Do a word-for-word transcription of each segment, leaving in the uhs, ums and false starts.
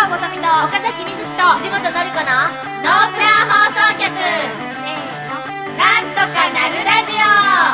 藤ごとみと岡崎みずきと藤本のりかなノープラン放送局、せーの、なんとかなるラジ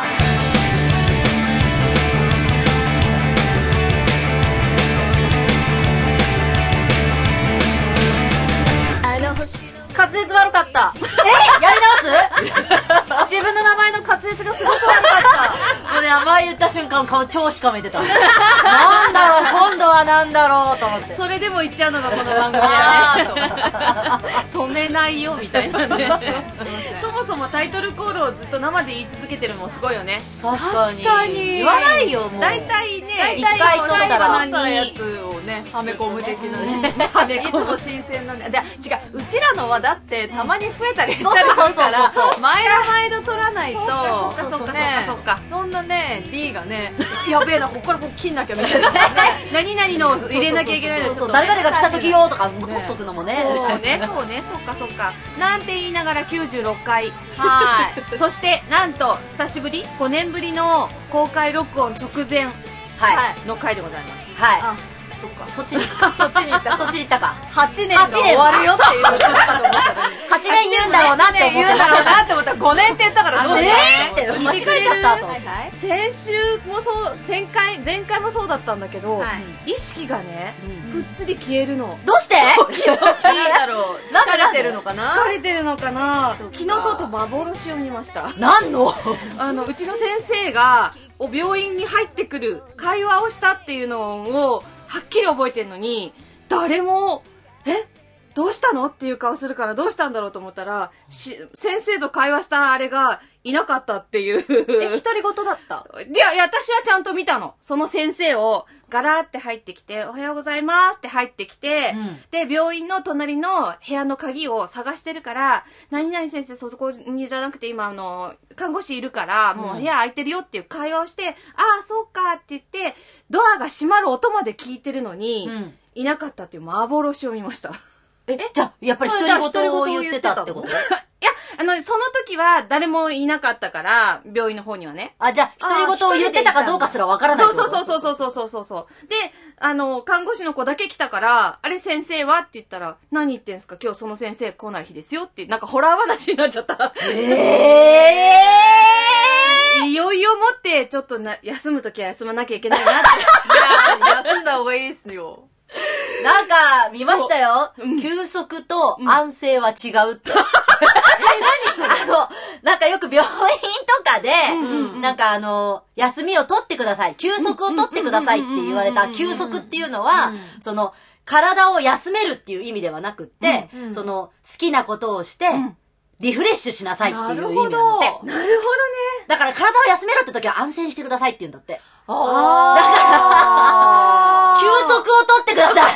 オ。滑舌悪かった。えやり直す自分の名前の滑舌がすごく悪かった。もうね、名前言った瞬間顔超しかめてた。なんだろう、今度はなんだろうと思って。 それでも言っちゃうのがこの番組だよね。止めないよみたいなね。そもそもタイトルコールをずっと生で言い続けてるのもすごいよね。 確かに。確かに言わないよ、もう。 大体ね、 一回取ったらのやつをね、はめ込む的なね。いつも新鮮なんだ。じゃ違う、うちらのはだってたまに増えたり減ったりするから、毎度毎度取らないと、 そっかそっかそっかそっか。 そんなね、D がね、やべえな、ここからここ切んなきゃみたいな。 何々の入れなきゃいけないのちょっと。 誰々が来た時よとか取っとくのもね。 そうね、そうね、そっかそっか。なんて言いながらきゅうじゅうろっかい。 はい。 そしてなんと久しぶりごねんぶりの公開録音直前の回でございます。 はい。 あ、そっか。 そっちにそっちに行ったそっちに行ったか。 はちねんが終わるよっていうのかと思ったのに。 はちねん言うんだろうなって思った。 言うんだろうなって思ったらごねんって言ったからどうねえーって間違えちゃったと思って。 先週もそう前回前回もそうだったんだけど、意識がねぷっつり消えるの。 どうして？ なんだろう。疲れてるのかな？ 疲れてるのかな。昨日とうとう幻を見ました。 何の？ あのうちの先生がお病院に入ってくる会話をしたっていうのをはっきり覚えてるのに、誰もえどうしたのっていう顔するからどうしたんだろうと思ったら、し先生と会話したあれがいなかったっていう。 え、独り言だった？ いやいや、私はちゃんと見たの。その先生をガラーって入ってきて、おはようございますって入ってきて、うん、で病院の隣の部屋の鍵を探してるから、何々先生そこにじゃなくて今あの看護師いるから、もう部屋空いてるよっていう会話をして、うん、ああそうかって言ってドアが閉まる音まで聞いてるのに、うん、いなかったっていう幻を見ました。 え、じゃあ、やっぱり独り言を言ってたってこと？いや、 あの、その時は誰もいなかったから、病院の方にはね。 あ、じゃあ、独り言を言ってたかどうかすらわからないってこと？ そうそうそうそうそうそうそう。で、あの、看護師の子だけ来たから、あれ先生はって言ったら、何言ってんすか今日その先生来ない日ですよって、なんかホラー話になっちゃった。 えーいよいよもって、ちょっとな、休む時は休まなきゃいけないなって。 いや、休んだ方がいいっすよ。 なんか、見ましたよ。うん、休息と安静は違うって。うん、え、何それ？あの、なんかよく病院とかで、うんうん、なんかあの、休みを取ってください。休息を取ってくださいって言われた休息っていうのは、その、体を休めるっていう意味ではなくって、うんうん、その、好きなことをして、うんリフレッシュしなさいっていう意味なんだって。なるほどね。だから体を休めろって時は安静にしてくださいって言うんだって。ああ。だから、休息を取ってください。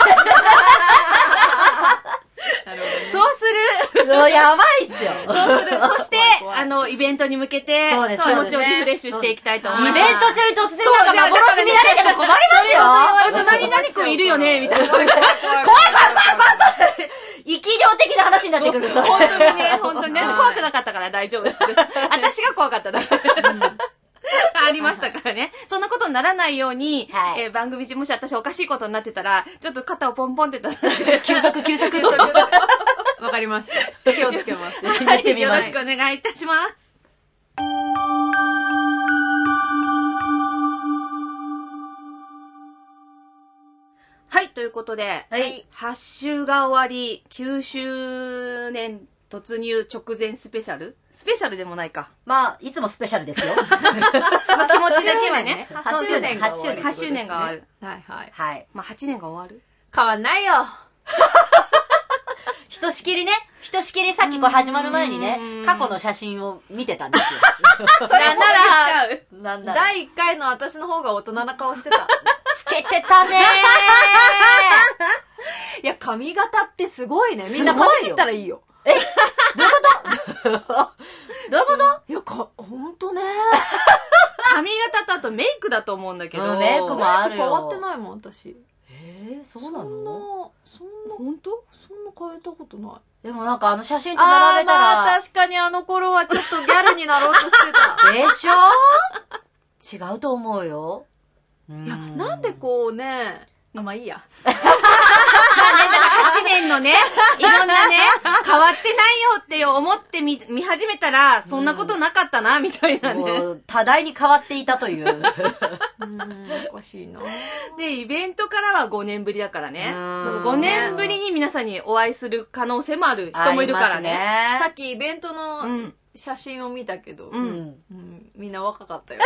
なるほどね、そうする。 そうやばいっすよ。 そうする。そして、あの、イベントに向けて、そうです、気持ちをリフレッシュしていきたいと思います。 イベント中に突然なんか幻見られても困りますよ。 何々くんいるよねみたいな。怖い怖い怖い怖い怖い。生き量的な話になってくる。 本当にね、本当にね。怖くなかったから大丈夫。私が怖かっただけ。ありましたからね。そんなことにならないように、はい、えー、番組中もし私おかしいことになってたら、ちょっと肩をポンポンってたら、 休息休息。 わかりました。気をつけます。 はい、よろしくお願いいたします。はい、ということで、はい、はち週が終わり、きゅうしゅうねん突入直前スペシャルスペシャルでもないか。 まあ、いつもスペシャルですよ。 まあ気持ちだけはね。 はちしゅうねんが終わる。 はちしゅうねんが終わる。 はいはい。 はい。 まあはちねんが終わる。 変わんないよ。 ひとしきりね、ひとしきりさっきこれ始まる前にね、過去の写真を見てたんですよ。 なんなら、 なんだだいいっかいの私の方が大人な顔してた。老けてたねー。いや、髪型ってすごいね。みんな髪切ったらいいよ。 えどういうことどういうこといや、か、ほんとね。 髪型とあとメイクだと思うんだけど。 うん、メイクもあるよ。 変わってないもん、私。 えー、そうなの？ そんな、そんな、 ほんと？ そんな変えたことない。 でもなんかあの写真と並べたら。 あー、まあ確かにあの頃はちょっとギャルになろうとしてた。 でしょ？違うと思うよ。 いや、なんでこうね、あ、まあいいや。 まあね、だからは変わってないよって思って見、見始めたら、そんなことなかったな、みたいなね。 もう、多大に変わっていたという。 うん、おかしいな。 で、イベントからはごねんぶりだからね。 うんごねんぶりに皆さんにお会いする可能性もある人もいるからね。 さっきイベントうのん写真を見たけど、 うんうんうんみんな若かったよ。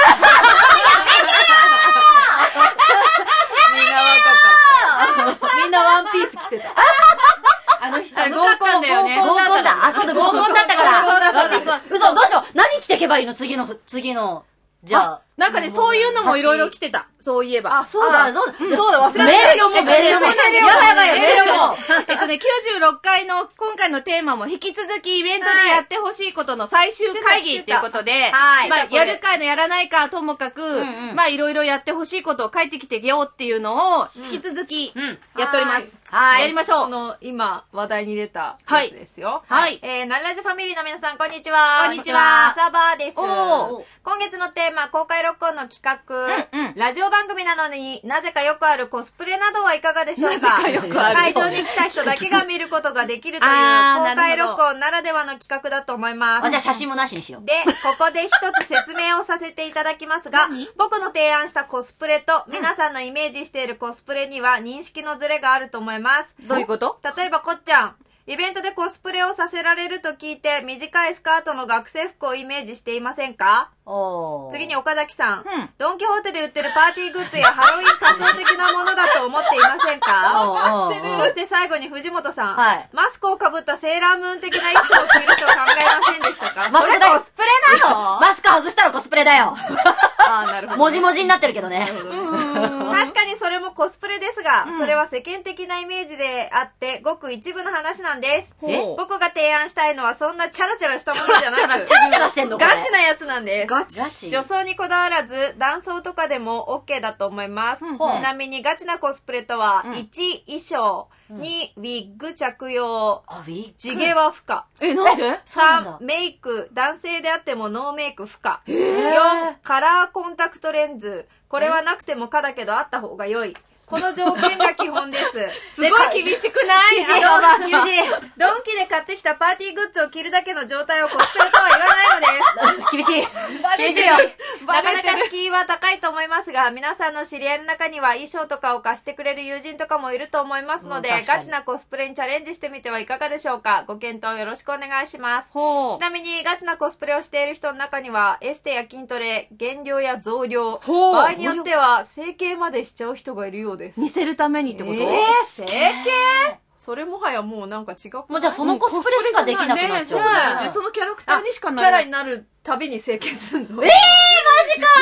みんな若かった。 みんなワンピース着てた。 あの日寒かったんだよね。 合コンだ。あ、そうだ、合コンだったから。 そうだそうだそうだ。 嘘、どうしよう。何着てけばいいの次の、次の。じゃあ。 なんかね、そういうのもいろいろ来てた。そういえば。 あ、そうだ、 そうだ、 そうだ、忘れてた。 メール読もう、メール読もう。やばいやばい、メール読もう。 えっとね、きゅうじゅうろっかいの今回のテーマも引き続きイベントでやってほしいことの最終会議っていうことで、 はいまあ、やるかやらないかともかく、 んうんまあ、いろいろやってほしいことを書いてきてよっていうのを引き続きうんやっております。 はいやりましょう。 この、今、話題に出たやつですよ。 はいえー、なるラジファミリーの皆さん、こんにちは。 こんにちはサバーです。 おー今月のテーマ、公開録音の企画、 うんうんラジオ番組なのになぜかよくあるコスプレなどはいかがでしょうか。 なぜかよくある会場に来た人だけが見ることができるというあー公開なるほど録音ならではの企画だと思います。 あ、じゃあ写真もなしにしよう。 で、ここで一つ説明をさせていただきますが、僕の提案したコスプレと皆さんのイメージしているコスプレには認識のズレがあると思います。 どういうこと？ 例えばこっちゃん、イベントでコスプレをさせられると聞いて短いスカートの学生服をイメージしていませんか？ おー。 次に岡崎さん、 うんドンキホーテで売ってるパーティーグッズやハロウィン仮想的なものだと思っていませんか？ おーおーおーそして最後に藤本さん、 はいマスクをかぶったセーラームーン的な衣装を着ると考えませんでしたか？ マスクだよ。 それコスプレなの？ マスク外したらコスプレだよ。 あーなるほどね、 もじもじになってるけどね。 確かにそれもコスプレですが、それは世間的なイメージであってごく一部の話なんです。 え僕が提案したいのはそんなチャラチャラしたものじゃなく、 チャラチャラしてんのこれガチなやつなんです。 ガチガチ女装にこだわらず男装とかでも OK だと思います、 うんうんちなみにガチなコスプレとは、 うんいち衣装、にウィッグ着用、 あ、ウィッグ。 地毛は不可、 え、なんで？ そうなんださんメイク、男性であってもノーメイク不可、よんカラーコンタクトレンズ、これはなくても可だけどあった方が良い、この条件が基本です。 すごい厳しくない？ 厳しいあの厳しいドンキで買ってきたパーティーグッズを着るだけの状態をコスプレとは言わないのです。 厳しい。厳しいよ。 なかなか敷居は高いと思いますが、皆さんの知り合いの中には衣装とかを貸してくれる友人とかもいると思いますので、 うん確かにガチなコスプレにチャレンジしてみてはいかがでしょうか。ご検討よろしくお願いします。 ほうちなみにガチなコスプレをしている人の中には、エステや筋トレ、減量や増量、 ほう場合によっては整形までしちゃう人がいるようです。 似せるためにってこと？ えー、整形それもはやもうなんか違くない？ もうじゃあそのコスプレしかできなくなっちゃう。 ねそうだよね。そのキャラクターにしかキなれない。 ャラになるたびに整形すんの。 えー、マジか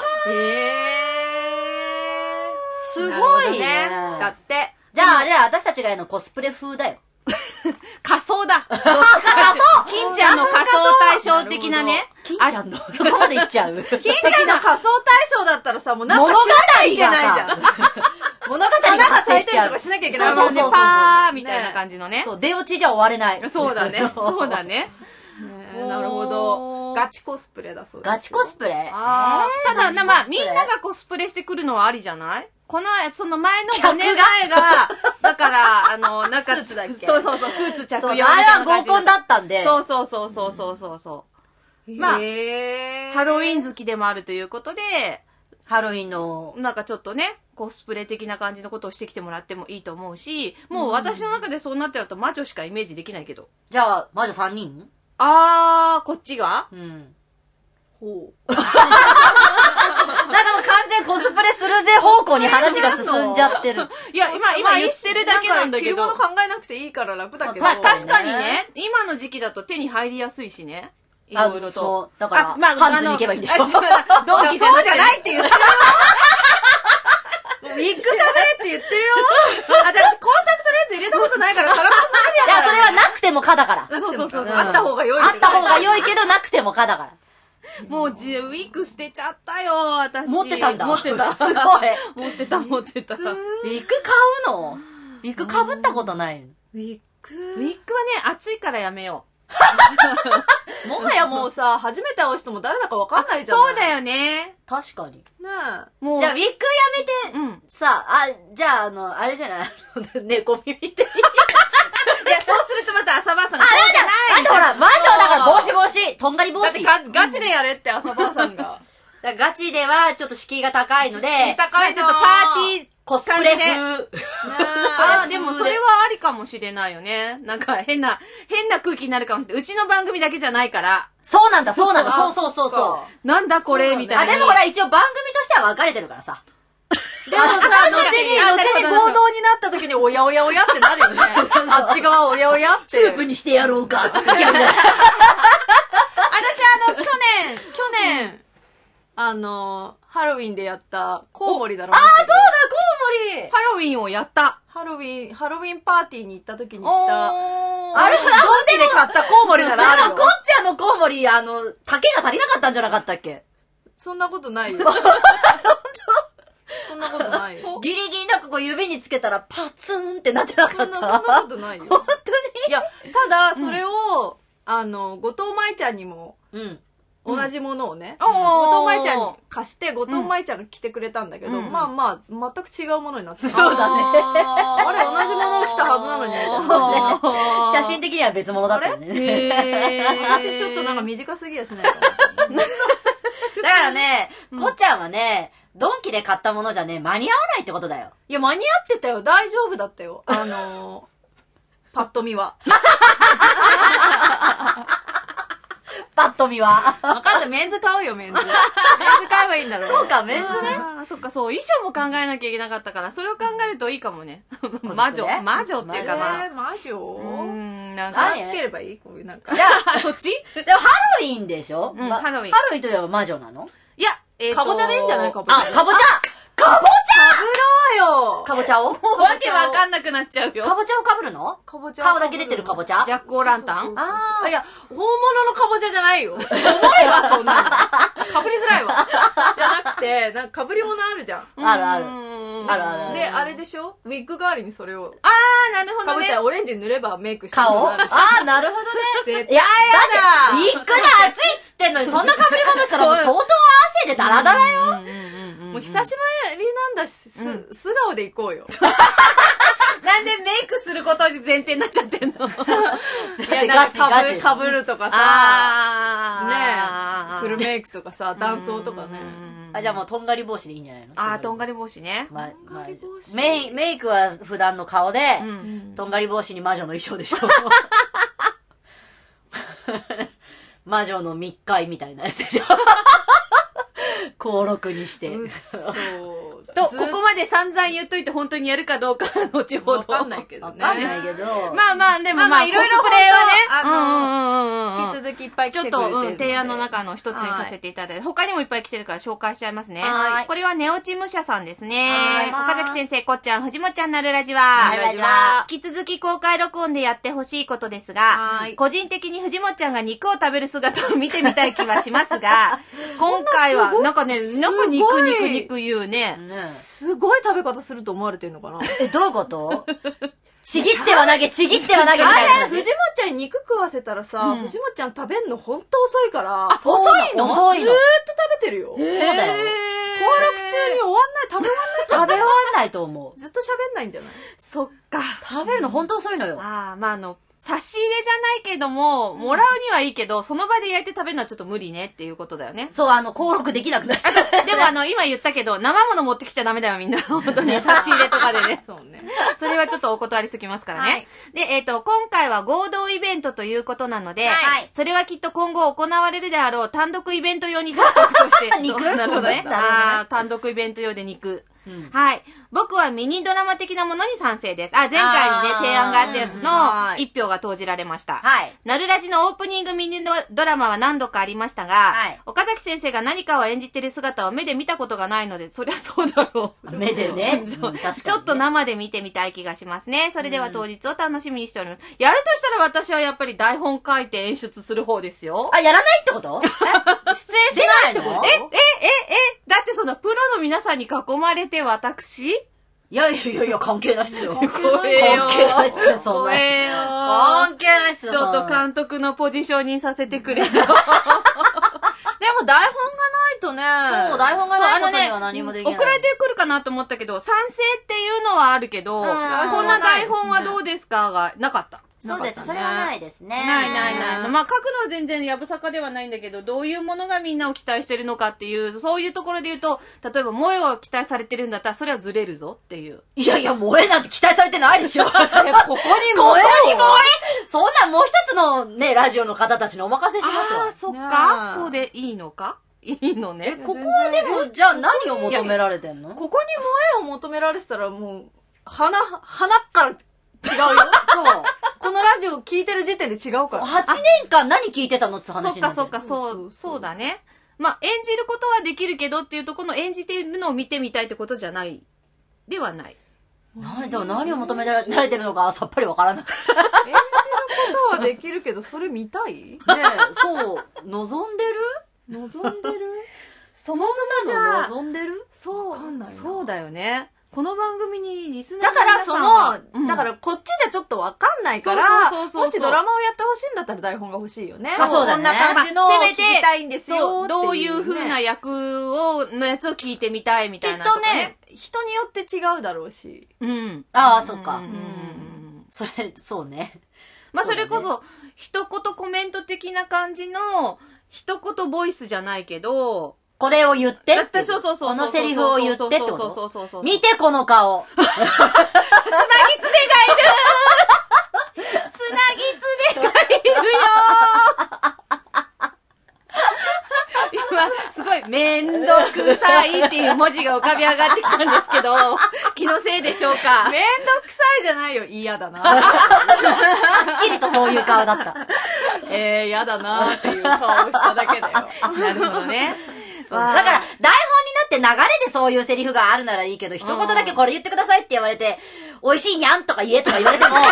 えー、 すごいねなるほどだって。 じゃああれだ、私たちがやるのコスプレ風だよ。 仮装だ。どっちかっていうと金ちゃんの仮装対象的なね。 金ちゃんの、そこまでいっちゃう。 金ちゃんの仮装対象だったらさ、もうなんか物語しなきゃいけがないじゃん。 さ、物語が花が発生しちゃう咲いたりとか。しなきゃいけない。 そうそうそうパーみたいな感じのね。 そう、出落ちじゃ終われない。 そうだね。そうだね。 ねなるほど。ガチコスプレだそうです。 ガチコスプレあーただ、なまあ、みんガチコスプレながコスプレしてくるのはありじゃない？この、その前のごねんまえが、だから、あの、なんか、 スーツだっけそうそうそう、スーツ着そう、 用みたいあれはな感じ合コンだったんで。 そうそうそうそうそうそうそう。まあへーハロウィン好きでもあるということで、 ハロウィンの。 なんかちょっとね、コスプレ的な感じのことをしてきてもらってもいいと思うし、もう私の中でそうなっちゃうと魔女しかイメージできないけど。 じゃあ、魔女さんにんあー、こっちがうん。 ほう。 なんかもう完全コスプレするぜ方向に話が進んじゃってる。 いや、今、今言ってるだけなんだけど。 なんか着るもの考えなくていいから楽だけど。 まあ、 確かに確かにね、今の時期だと手に入りやすいしね。いろいろと。 そう。だから、 あまあハンズに行けばいいんでしょ。 あそうだドンキじゃなくてそうじゃないって言ってるよ。ウィッグかぶれって言ってるよ。私、コンタクトレンズ入れたことないから、からいや、それはなくてもかだから。 そうそうそうそう。 んあった方が良い。 あった方が良いけど、なくてもかだから。 もうじ、ウィッグ捨てちゃったよ、私。 持ってたんだ。 持ってた。 すごい。 持ってた、持ってた。ウィッグはウィッグ買うのウィッグ被ったことないの。 ウィッグね、暑いからやめよもはやもうさ、初めて会う人も誰だか分かんなう。 いじゃん。 そうだよね。 確かに。 ねもう。 じゃあ、ウィッグやめて、 うん。 さあ、あ、じゃあ、あの、あれじゃないあの猫耳で。 や、そうするとまた朝ばあさんが、 あ、 そうじゃだないってほら、魔女だから帽子帽子、とんがり帽子。 だってガガチでやれって朝ばあさんが。 だからガチではちょっと敷居が高いので、 敷居高いちょっとパーティー、 コスプレ風。 ああ、でもそれはありかもしれないよね。なんか変な、変な空気になるかもしれない。うちの番組だけじゃないから。 そうなんだ、そうなんだ、そうそうそうそう。 なんだこれみたいな。 あ、でもほら一応番組としては分かれてるからさ。 でもさ、後に、後に合同になった時に、おやおやおやってなるよね。あっち側おやおやって。 スープにしてやろうか。私、あの、 去年、去年、あの、ハロウィンでやったコウモリだろ。 ああ、そうだ、コウモリ。 ハロウィンをやった。 ハロウィン、ハロウィンパーティーに行った時に来た、 あれ、ドンキで買ったコウモリならあるよ。 でも、こっちゃんのコウモリ、あの、竹が足りなかったんじゃなかったっけ？ そんなことないよ。そんなことないよ。 ギリギリなんかこう指につけたらパツンってなってなかった。 そんな、そんなことないよ。 本当に？ いや、ただ、それを、あの、後藤舞ちゃんにも、 うん。 同じものをね、 うん、 後藤舞ちゃんに貸して、後藤舞ちゃんが着てくれたんだけど、うん、まあまあ、全く違うものになってた。 そうだね。 あれ、同じものを着たはずなのに、 写真的には別物だったよね。 私ちょっとなんか短すぎやしないかな。 だからね、こっちゃんはね、ドンキで買ったものじゃね、間に合わないってことだよ。 いや、間に合ってたよ。大丈夫だったよ。あのー、パッと見は。 パッと見は。 わかんない。メンズ買うよ、メンズ。メンズ買えばいいんだろう。 そうか、メンズね。 あ、そっか、そう、衣装も考えなきゃいけなかったから、それを考えるといいかもね。魔女魔女っていうかまあ。 えー、魔女うん、なんか。つければいいこういうなんか。 じゃあ、そっちでもハロウィンでしょ？ うん、ハロウィン。 ハロウィンといえば魔女なの？ いや、えーと。 かぼちゃでいいんじゃないかぼちゃ。 あ、かぼちゃかぼちゃかぶろうよかぼちゃをわけわかんなくなっちゃうよ。 かぼちゃをかぶるの？ かぼちゃ。 顔だけ出てるかぼちゃ？ ジャックオーランタン？ ああ。いや、本物のかぼちゃじゃないよ。重いわ、そんなの。かぶりづらいわ。じゃなくて、なんかかぶり物あるじゃん。 あるある。 あるある。 で、あれでしょ？ウィッグ代わりにそれを。 あー、なるほどね。 かぶったらオレンジ塗ればメイクして顔？あー、なるほどね。いやいやだ。ウィッグが熱いっつってんのに、そんなかぶり物したらもう相当汗でダラダラよ。 もう久しぶりなんだし、す、素顔で行こうよ。 なんでメイクすることに前提になっちゃってんの？ いや、ガチガチ。かぶるとかさ、ねえ、フルメイクとかさ、男装とかね。 あ、じゃあもうとんがり帽子でいいんじゃないの？ あー、とんがり帽子ね。 ま、ま、メイ、メイクは普段の顔で、うん、とんがり帽子に魔女の衣装でしょ。魔女の密会みたいなやつでしょ。登録にして。 そうと、ここまで散々言っといて本当にやるかどうか、後ほど。 わかんないけどね。 わかんないけど。 まあまあ、でもまあ、いろいろコスプレはね、引き続きいっぱい来てくれてるちょっと、うん、提案の中の一つにさせていただいて、他にもいっぱい来てるから紹介しちゃいますね。これはネオチムシャさんですね。岡崎先生、こっちゃん、藤本ちゃんなるラジは。 なるラジは。 引き続き公開録音でやってほしいことですが、個人的に藤本ちゃんが肉を食べる姿を見てみたい気はしますが、今回は、なんかね、なんか肉肉肉言うね。 すごい食べ方すると思われてんのかな？ え、どういうこと？ちぎっては投げ、ちぎっては投げみたいな。 藤本ちゃんに肉食わせたらさ、うん、藤本ちゃん食べんのほんと遅いから。 あ、遅いの？遅いの。 ずーっと食べてるよ。 そうだよ。 登録中に終わんない、食べ終わんない。 食べ終わんないと思う。 ずっと喋んないんじゃない？ そっか。 食べるのほんと遅いのよ。 ああ、まああの、差し入れじゃないけども、もらうにはいいけど、その場で焼いて食べるのはちょっと無理ねっていうことだよね。 そう、あの、登録できなくなっちゃう。 でもあの、今言ったけど、生物持ってきちゃダメだよみんな。本当に差し入れとかでね。 そうね。 それはちょっとお断りしときますからね。はい、で、えっと、今回は合同イベントということなので、はい、それはきっと今後行われるであろう単独イベント用に取っておくとして。 肉？ なるほどね。ああ、単独イベント用で肉。うん、はい。僕はミニドラマ的なものに賛成です。あ、前回にね、提案があったやつの一票が投じられました。はい。なるラジのオープニングミニドラマは何度かありましたが、はい。岡崎先生が何かを演じてる姿を目で見たことがないので、そりゃそうだろう。 目でね。 ちょ、うんね、ちょっと生で見てみたい気がしますね。それでは当日を楽しみにしております。うん、やるとしたら私はやっぱり台本書いて演出する方ですよ。 あ、やらないってこと出演しないってことえ、え、え、え、だってそのプロの皆さんに囲まれて私いやいやいやいや、関係ないっすよ。 関係ないよ。 関係ないっすよ、そんな。関係ないっすよ。 ちょっと監督のポジションにさせてくれよ。 でも台本がないとね。 そう、台本がないことには何もできない。 送られてくるかなと思ったけど、賛成っていうのはあるけど、こんな台本はどうですかがなかった。 そうです。それはないですね。 ないないない。まあ書くのは全然やぶさかではないんだけど、どういうものがみんなを期待してるのかっていう、そういうところで言うと、例えば萌えを期待されてるんだったら、それはずれるぞっていう。 いやいや、萌えなんて期待されてないでしょ。ここに萌えここに萌えそんなんもう一つのね、ラジオの方たちにお任せしますよ。 ああ、そっか。そうでいいのかいいのね。 ここはでも、じゃあ何を求められてんの？ ここに萌えを求められてたらもう、鼻、鼻から違うよ。 そう。 このラジオ聞いてる時点で違うから。 はちねんかん何聞いてたのって話になってる。 そっかそっか、そう、そうだね。まあ、演じることはできるけどっていうところの演じているのを見てみたいってことじゃない。ではない。 何でも何を求められてるのかさっぱりわからない。演じることはできるけど、それ見たい？ねえ、そう、望んでる？ 望んでる？ そもそもじゃあ、 望んでる？ そう、そうだよね。この番組にリスナーだからその、 うん、 だからこっちじゃちょっとわかんないから、もしドラマをやってほしいんだったら台本が欲しいよね。 あ、そうだね。 こんな感じのを聞きたいんですよ、 ね。どういう風な役を、のやつを聞いてみたいみたいな、 ね。きっとね、人によって違うだろうし。 うん。ああ、そっか。うん。それ、そうね。 まあそれこそ、一言コメント的な感じの、一言ボイスじゃないけど、 これを言ってって。 そうそうそう。 このセリフを言ってってこと。 そうそうそうそう。 見てこの顔。 砂ぎつねがいる砂ぎつねがいるよ今、すごい、めんどくさいっていう文字が浮かび上がってきたんですけど、気のせいでしょうか。 めんどくさいじゃないよ。嫌だな。 はっきりとそういう顔だった。 えー、嫌だなっていう顔をしただけだよ。 なるほどね。 だから、台本になって流れでそういうセリフがあるならいいけど、一言だけこれ言ってくださいって言われて、美味しいにゃんとか言えとか言われても。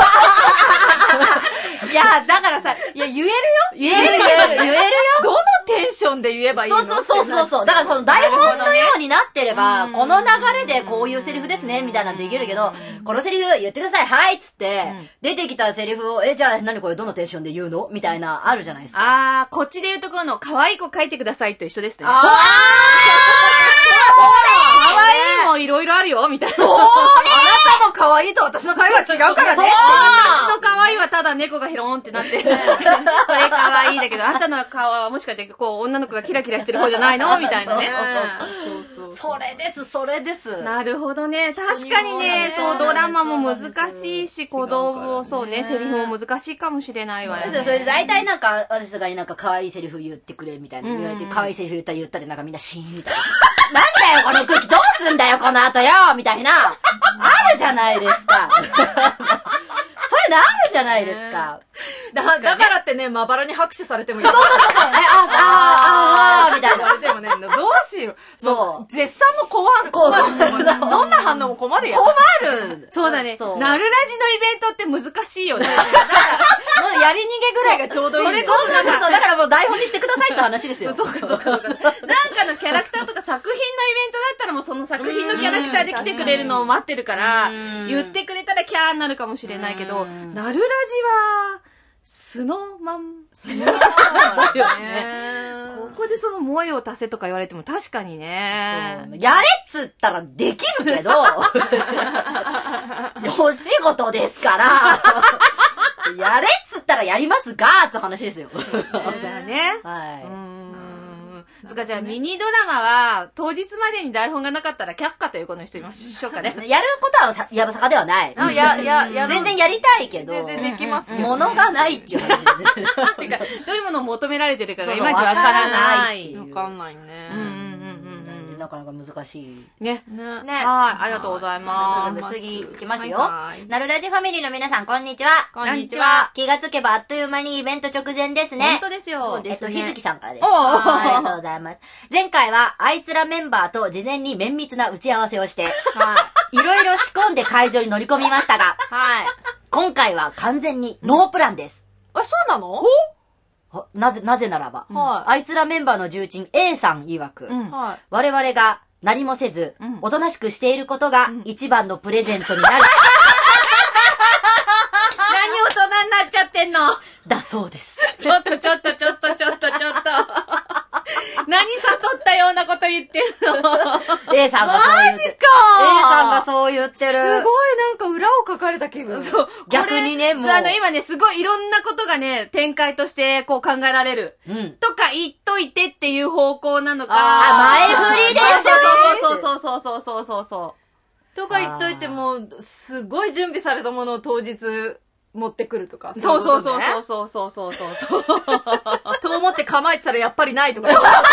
いや、だからさ、いや、言えるよ言える言える言えるよどのテンションで言えばいいの？ そうそうそうそう。だからその台本のようになってれば、この流れでこういうセリフですね、みたいなのできるけど、このセリフ言ってください、はいっつって、出てきたセリフを、え、じゃあ何これどのテンションで言うのみたいな、あるじゃないですか。 あー、こっちで言うところの可愛い子書いてくださいと一緒ですね。 あー可愛いもいろいろあるよ、みたいな。 そうあなたの可愛いと私の可愛いは違うからね。 私の可愛いはただ猫がヒローンってなって、これ可愛いだけど、あんたの顔はもしかしてこう女の子がキラキラしてる方じゃないのみたいなね。 そうそう。それです、それです。 なるほどね。確かにね、そう、ドラマも難しいし、子供、そうね、セリフも難しいかもしれないわよね。 それで大体なんか、私とかになんか可愛いセリフ言ってくれみたいな言われて、可愛いセリフ言ったら言ったでなんかみんなシーンみたいな。なんだよこの空気どうすんだよこの後よみたいな。あるじゃないですか。そういうのあるじゃないですか。 だ, だからってね、まばらに拍手されてもいい。 そうそうそうそう。え、あ、あ、あ、あ、みたいな。 でもね、どうしよう。 そう。 絶賛も困る。困る。どんな反応も困るやん。 困る。 そうだね。 そうなるラジのイベントって難しいよね。 もうやり逃げぐらいがちょうどいい。 それそうそうそう。だからもう台本にしてくださいって話ですよ。 そうかそうかそうか。なんかのキャラクターとか作品のイベントだったらもうその作品のキャラクターで来てくれるのを待ってるから、言ってくれたらキャーになるかもしれないけど、なるラジは、素のまん、素のまんだよね。ここでその萌えを足せとか言われても確かにね。 やれっつったらできるけど、お仕事ですから、やれっつったらやりますかーって話ですよ。 そうだね。 はい。 そっか、じゃあミニドラマは当日までに台本がなかったら却下ということにしてみましょうかね。 やることはやぶさかではない。 や、や、や、 全然やりたいけど。 全然できますけど。 物がないっていう話ですね。 てか、どういうものを求められてるかがいまいちわからない。 わかんないね。 うんうんうんうん。 なかなか難しい。 ね。 ね。 はい、ありがとうございます。 次行きますよ。なるラジファミリーの皆さん、こんにちは。 こんにちは。 気がつけばあっという間にイベント直前ですね。 本当ですよ。 えっと、日月さんからです。 おー。 ありがとうございます。前回は、あいつらメンバーと事前に綿密な打ち合わせをして、はい。いろいろ仕込んで会場に乗り込みましたが、はい。今回は完全にノープランです。 あ、そうなの？ なぜ、なぜならば、はい。あいつらメンバーの重鎮 A さん曰く、はい。我々が何もせず、うん、おとなしくしていることが一番のプレゼントになる。 何大人になっちゃってんのだそうです。 ちょっとちょっとちょっとちょっとちょっと。何悟ったようなこと言ってるの ?A さんがそう言ってる。 マジか !A さんがそう言ってる。 すごいなんか裏を書かれた気分。 そう。 逆にね、もう。 あの、今ね、すごいいろんなことがね、展開としてこう考えられる。 うん。 とか言っといてっていう方向なのか。 あ、前振りでしょそうそうそうそうそうそうそう。 とか言っといても、すごい準備されたものを当日持ってくるとか。 そうそうそうそうそうそうそうそうそう。 と思って構えてたらやっぱりないとか。 どっちもあるな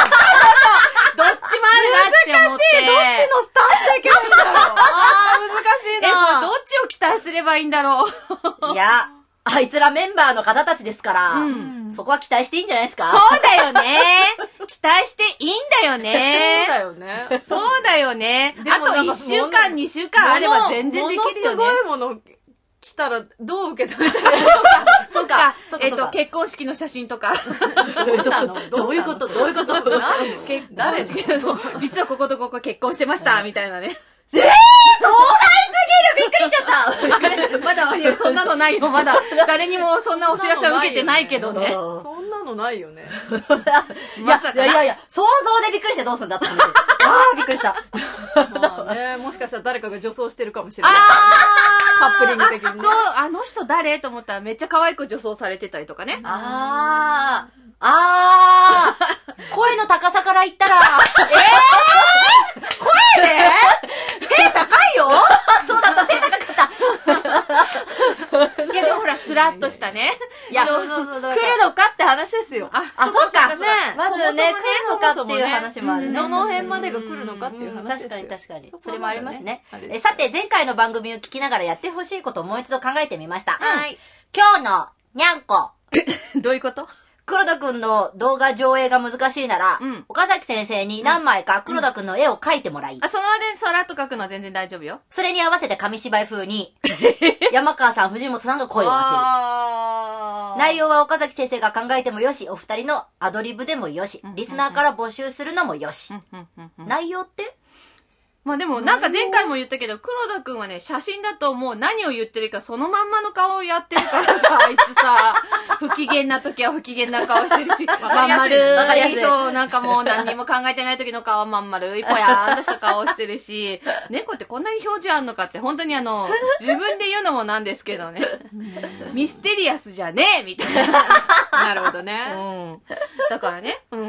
って思って。 難しい。どっちのスタンスでいけばいいんだろう。ああ、難しいな。 え、これどっちを期待すればいいんだろう。 いや、あいつらメンバーの方たちですから、 うん、 そこは期待していいんじゃないですか？ そうだよね。期待していいんだよね。 そうだよね。 そうだよね。あといっしゅうかん、にしゅうかんあれば全然できるよね。 ものすごいもの来たらどう受け止めたらいいのか。そうか。えっと、 結婚式の写真とか。 どういうことどういうこと誰実はこことここ結婚してました、みたいなね。 えぇ、ー、壮大すぎるびっくりしちゃったまだ、いや、そんなのないよ。まだ、誰にもそんなお知らせを受けてないけどね。 そんなのないよね。 まさか。いやいやいや、想像でびっくりしてどうすんだって話。ああ、びっくりした。 まあね、もしかしたら誰かが女装してるかもしれない。カップリング的にね。 そう、あの人誰と思ったらめっちゃ可愛く女装されてたりとかね。 ああ。あー、声の高さから言ったら、えぇ、ー、声で背高いよそうだった、背高かった。 いやでもほら、スラッとしたね。 いや、 来るのかって話ですよ。 あ、 あ、そうか。 ね。 まずね、来るのかっていう話もあるね。 どの辺までが来るのかっていう話ですよ。 確かに確かに。それもありますね。え、さて、前回の番組を聞きながらやってほしいことをもう一度考えてみました。 はい。 今日のにゃんこ。 どういうこと？ 黒田くんの動画上映が難しいなら、うん、岡崎先生に何枚か黒田くんの絵を描いてもらい、うん、 あ、その場でさらっと描くのは全然大丈夫よ。 それに合わせて紙芝居風に、山川さん、藤本さんが声を当てる。内容は岡崎先生が考えてもよし、お二人のアドリブでもよし、リスナーから募集するのもよし。内容ってまあでもなんか前回も言ったけど、黒田くんはね、写真だともう何を言ってるかそのまんまの顔をやってるからさ、あいつさ、不機嫌な時は不機嫌な顔してるし、まん丸い、そう、なんかもう何にも考えてない時の顔はまん丸い、ぽやーんとした顔してるし、猫ってこんなに表情あんのかって本当にあの、自分で言うのもなんですけどね、ミステリアスじゃねえみたいな。 なるほどね。 うん。だからね、うん。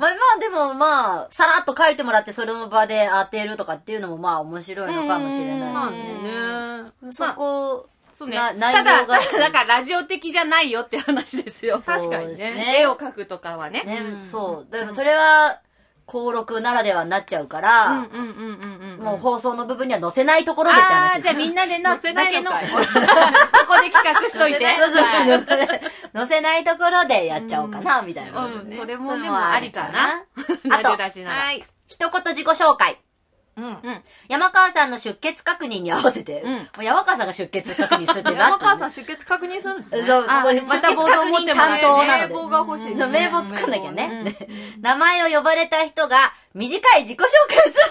まあまあでもまあ、さらっと書いてもらってそれの場で当てるとかっていうのもまあ面白いのかもしれないですね。そこ、 そうね。ただ、だからラジオ的じゃないよって話ですよ。 確かにね。 絵を描くとかはね。 ね、そう。でもそれは、登録ならではになっちゃうから、もう放送の部分には載せないところでって話。 ああ、じゃあみんなで載せないの。ここで企画しといて。 そうそうそう。載せないところでやっちゃおうかな、みたいな。 うん、それもでもありかな。 あと、 はい。 一言自己紹介。 うん。 山川さんの出血確認に合わせて、もう山川さんが出血確認するってなって。 山川さん出血確認するんですね。 そう、ここに出血確認担当なので。 名簿が欲しい。 名簿作んなきゃね。名前を呼ばれた人が短い自己紹介をする。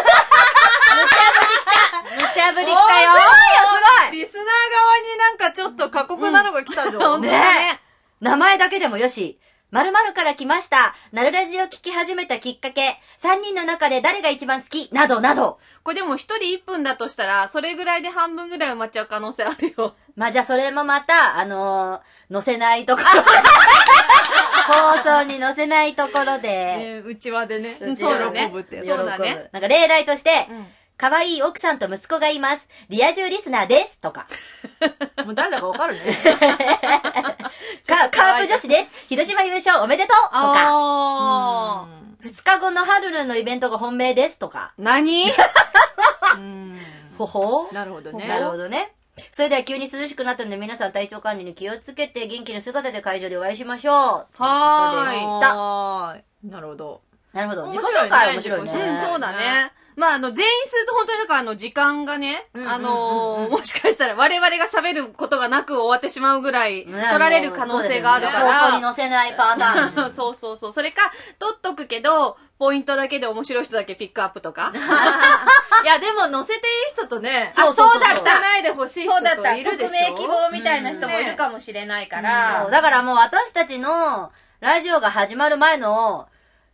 無茶ぶり来た。無茶ぶり来たよ。 すごいよ、すごい。 リスナー側になんかちょっと過酷なのが来たじゃん。 ね。名前だけでもよし。〇〇から来ました。なるラジを聞き始めたきっかけ。さんにんの中で誰が一番好きなどなど。 これでも一人いっぷんだとしたら、それぐらいで半分ぐらい埋まっちゃう可能性あるよ。 まあ、じゃあそれもまた、あのー、載せないところ。放送に載せないところで。 ね、うちわでね。 そうだね。 そうだね。なんか例題として、うん可愛い奥さんと息子がいます。リア充リスナーです。とか。 もう誰だかわかるね。 カ, カープ女子です。広島優勝おめでとう。とか。二日後のハルルンのイベントが本命です。とか。 何ほほなるほどね。 なるほどね。それでは急に涼しくなったので皆さん体調管理に気をつけて元気な姿で会場でお会いしましょう。 はーい。 はーい。なるほど。 なるほど。自己紹介面白いね。 うん、そうだね。まあ、あの、全員すると本当になんかあの、時間がね、あのー、もしかしたら我々が喋ることがなく終わってしまうぐらい、取られる可能性があるから。 放送に載せないパターン。 そうそうそう。それか、取っとくけど、ポイントだけで面白い人だけピックアップとか。 いや、でも載せていい人とね、 そうそうそう。 載せないでほしい人といるでしょ。 匿名希望みたいな人もいるかもしれないから。 だからもう私たちのラジオが始まる前の、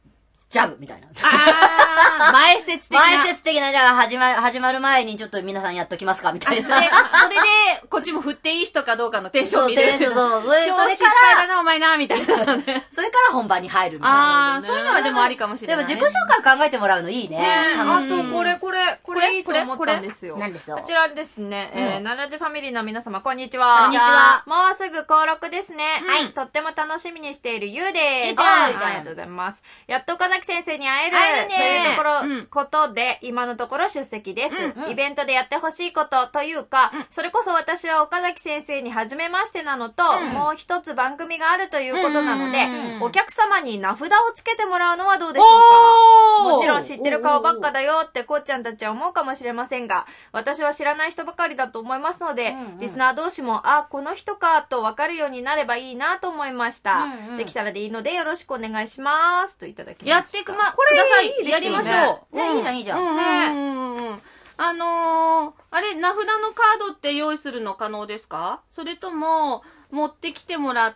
ジャブみたいな。 あー、前説的な。 前説的な、じゃあ始まる、始まる前にちょっと皆さんやっときますかみたいな。 で、それで、こっちも振っていい人かどうかのテンション見る。 そう、そう、それ今日失敗だな、お前な、みたいな。 それから本番に入るみたいな。 あー、そういうのはでもありかもしれない。 でも自己紹介考えてもらうのいいね。楽しい。 あ、そう、これ、これ、これいいと思ったんですよ。 何ですよ。 こちらですね、えー、ナラジファミリーの皆様、こんにちは。 こんにちは。 もうすぐ登録ですね。 はい。 とっても楽しみにしているゆうです。 いいじゃん。 ありがとうございます。やっと岡崎先生に会える。 会えるね。 というところ、うん、ことで、今のところ出席です。うんうん、イベントでやってほしいことというか、うん、それこそ私は岡崎先生に初めましてなのと、うん、もう一つ番組があるということなので、うん、お客様に名札をつけてもらうのはどうでしょうか。もちろん知ってる顔ばっかだよってこうちゃんたちは思うかもしれませんが、私は知らない人ばかりだと思いますので、うんうん、リスナー同士も、あ、この人かと分かるようになればいいなと思いました。うんうん、できたらでいいのでよろしくお願いします。といただきました。 やってくま、これください。いいですよね。やりましょう。 ね、いいじゃん、いいじゃん。 うんうんうん。あのー、あれ、名札のカードって用意するの可能ですか？それとも、持ってきてもらって、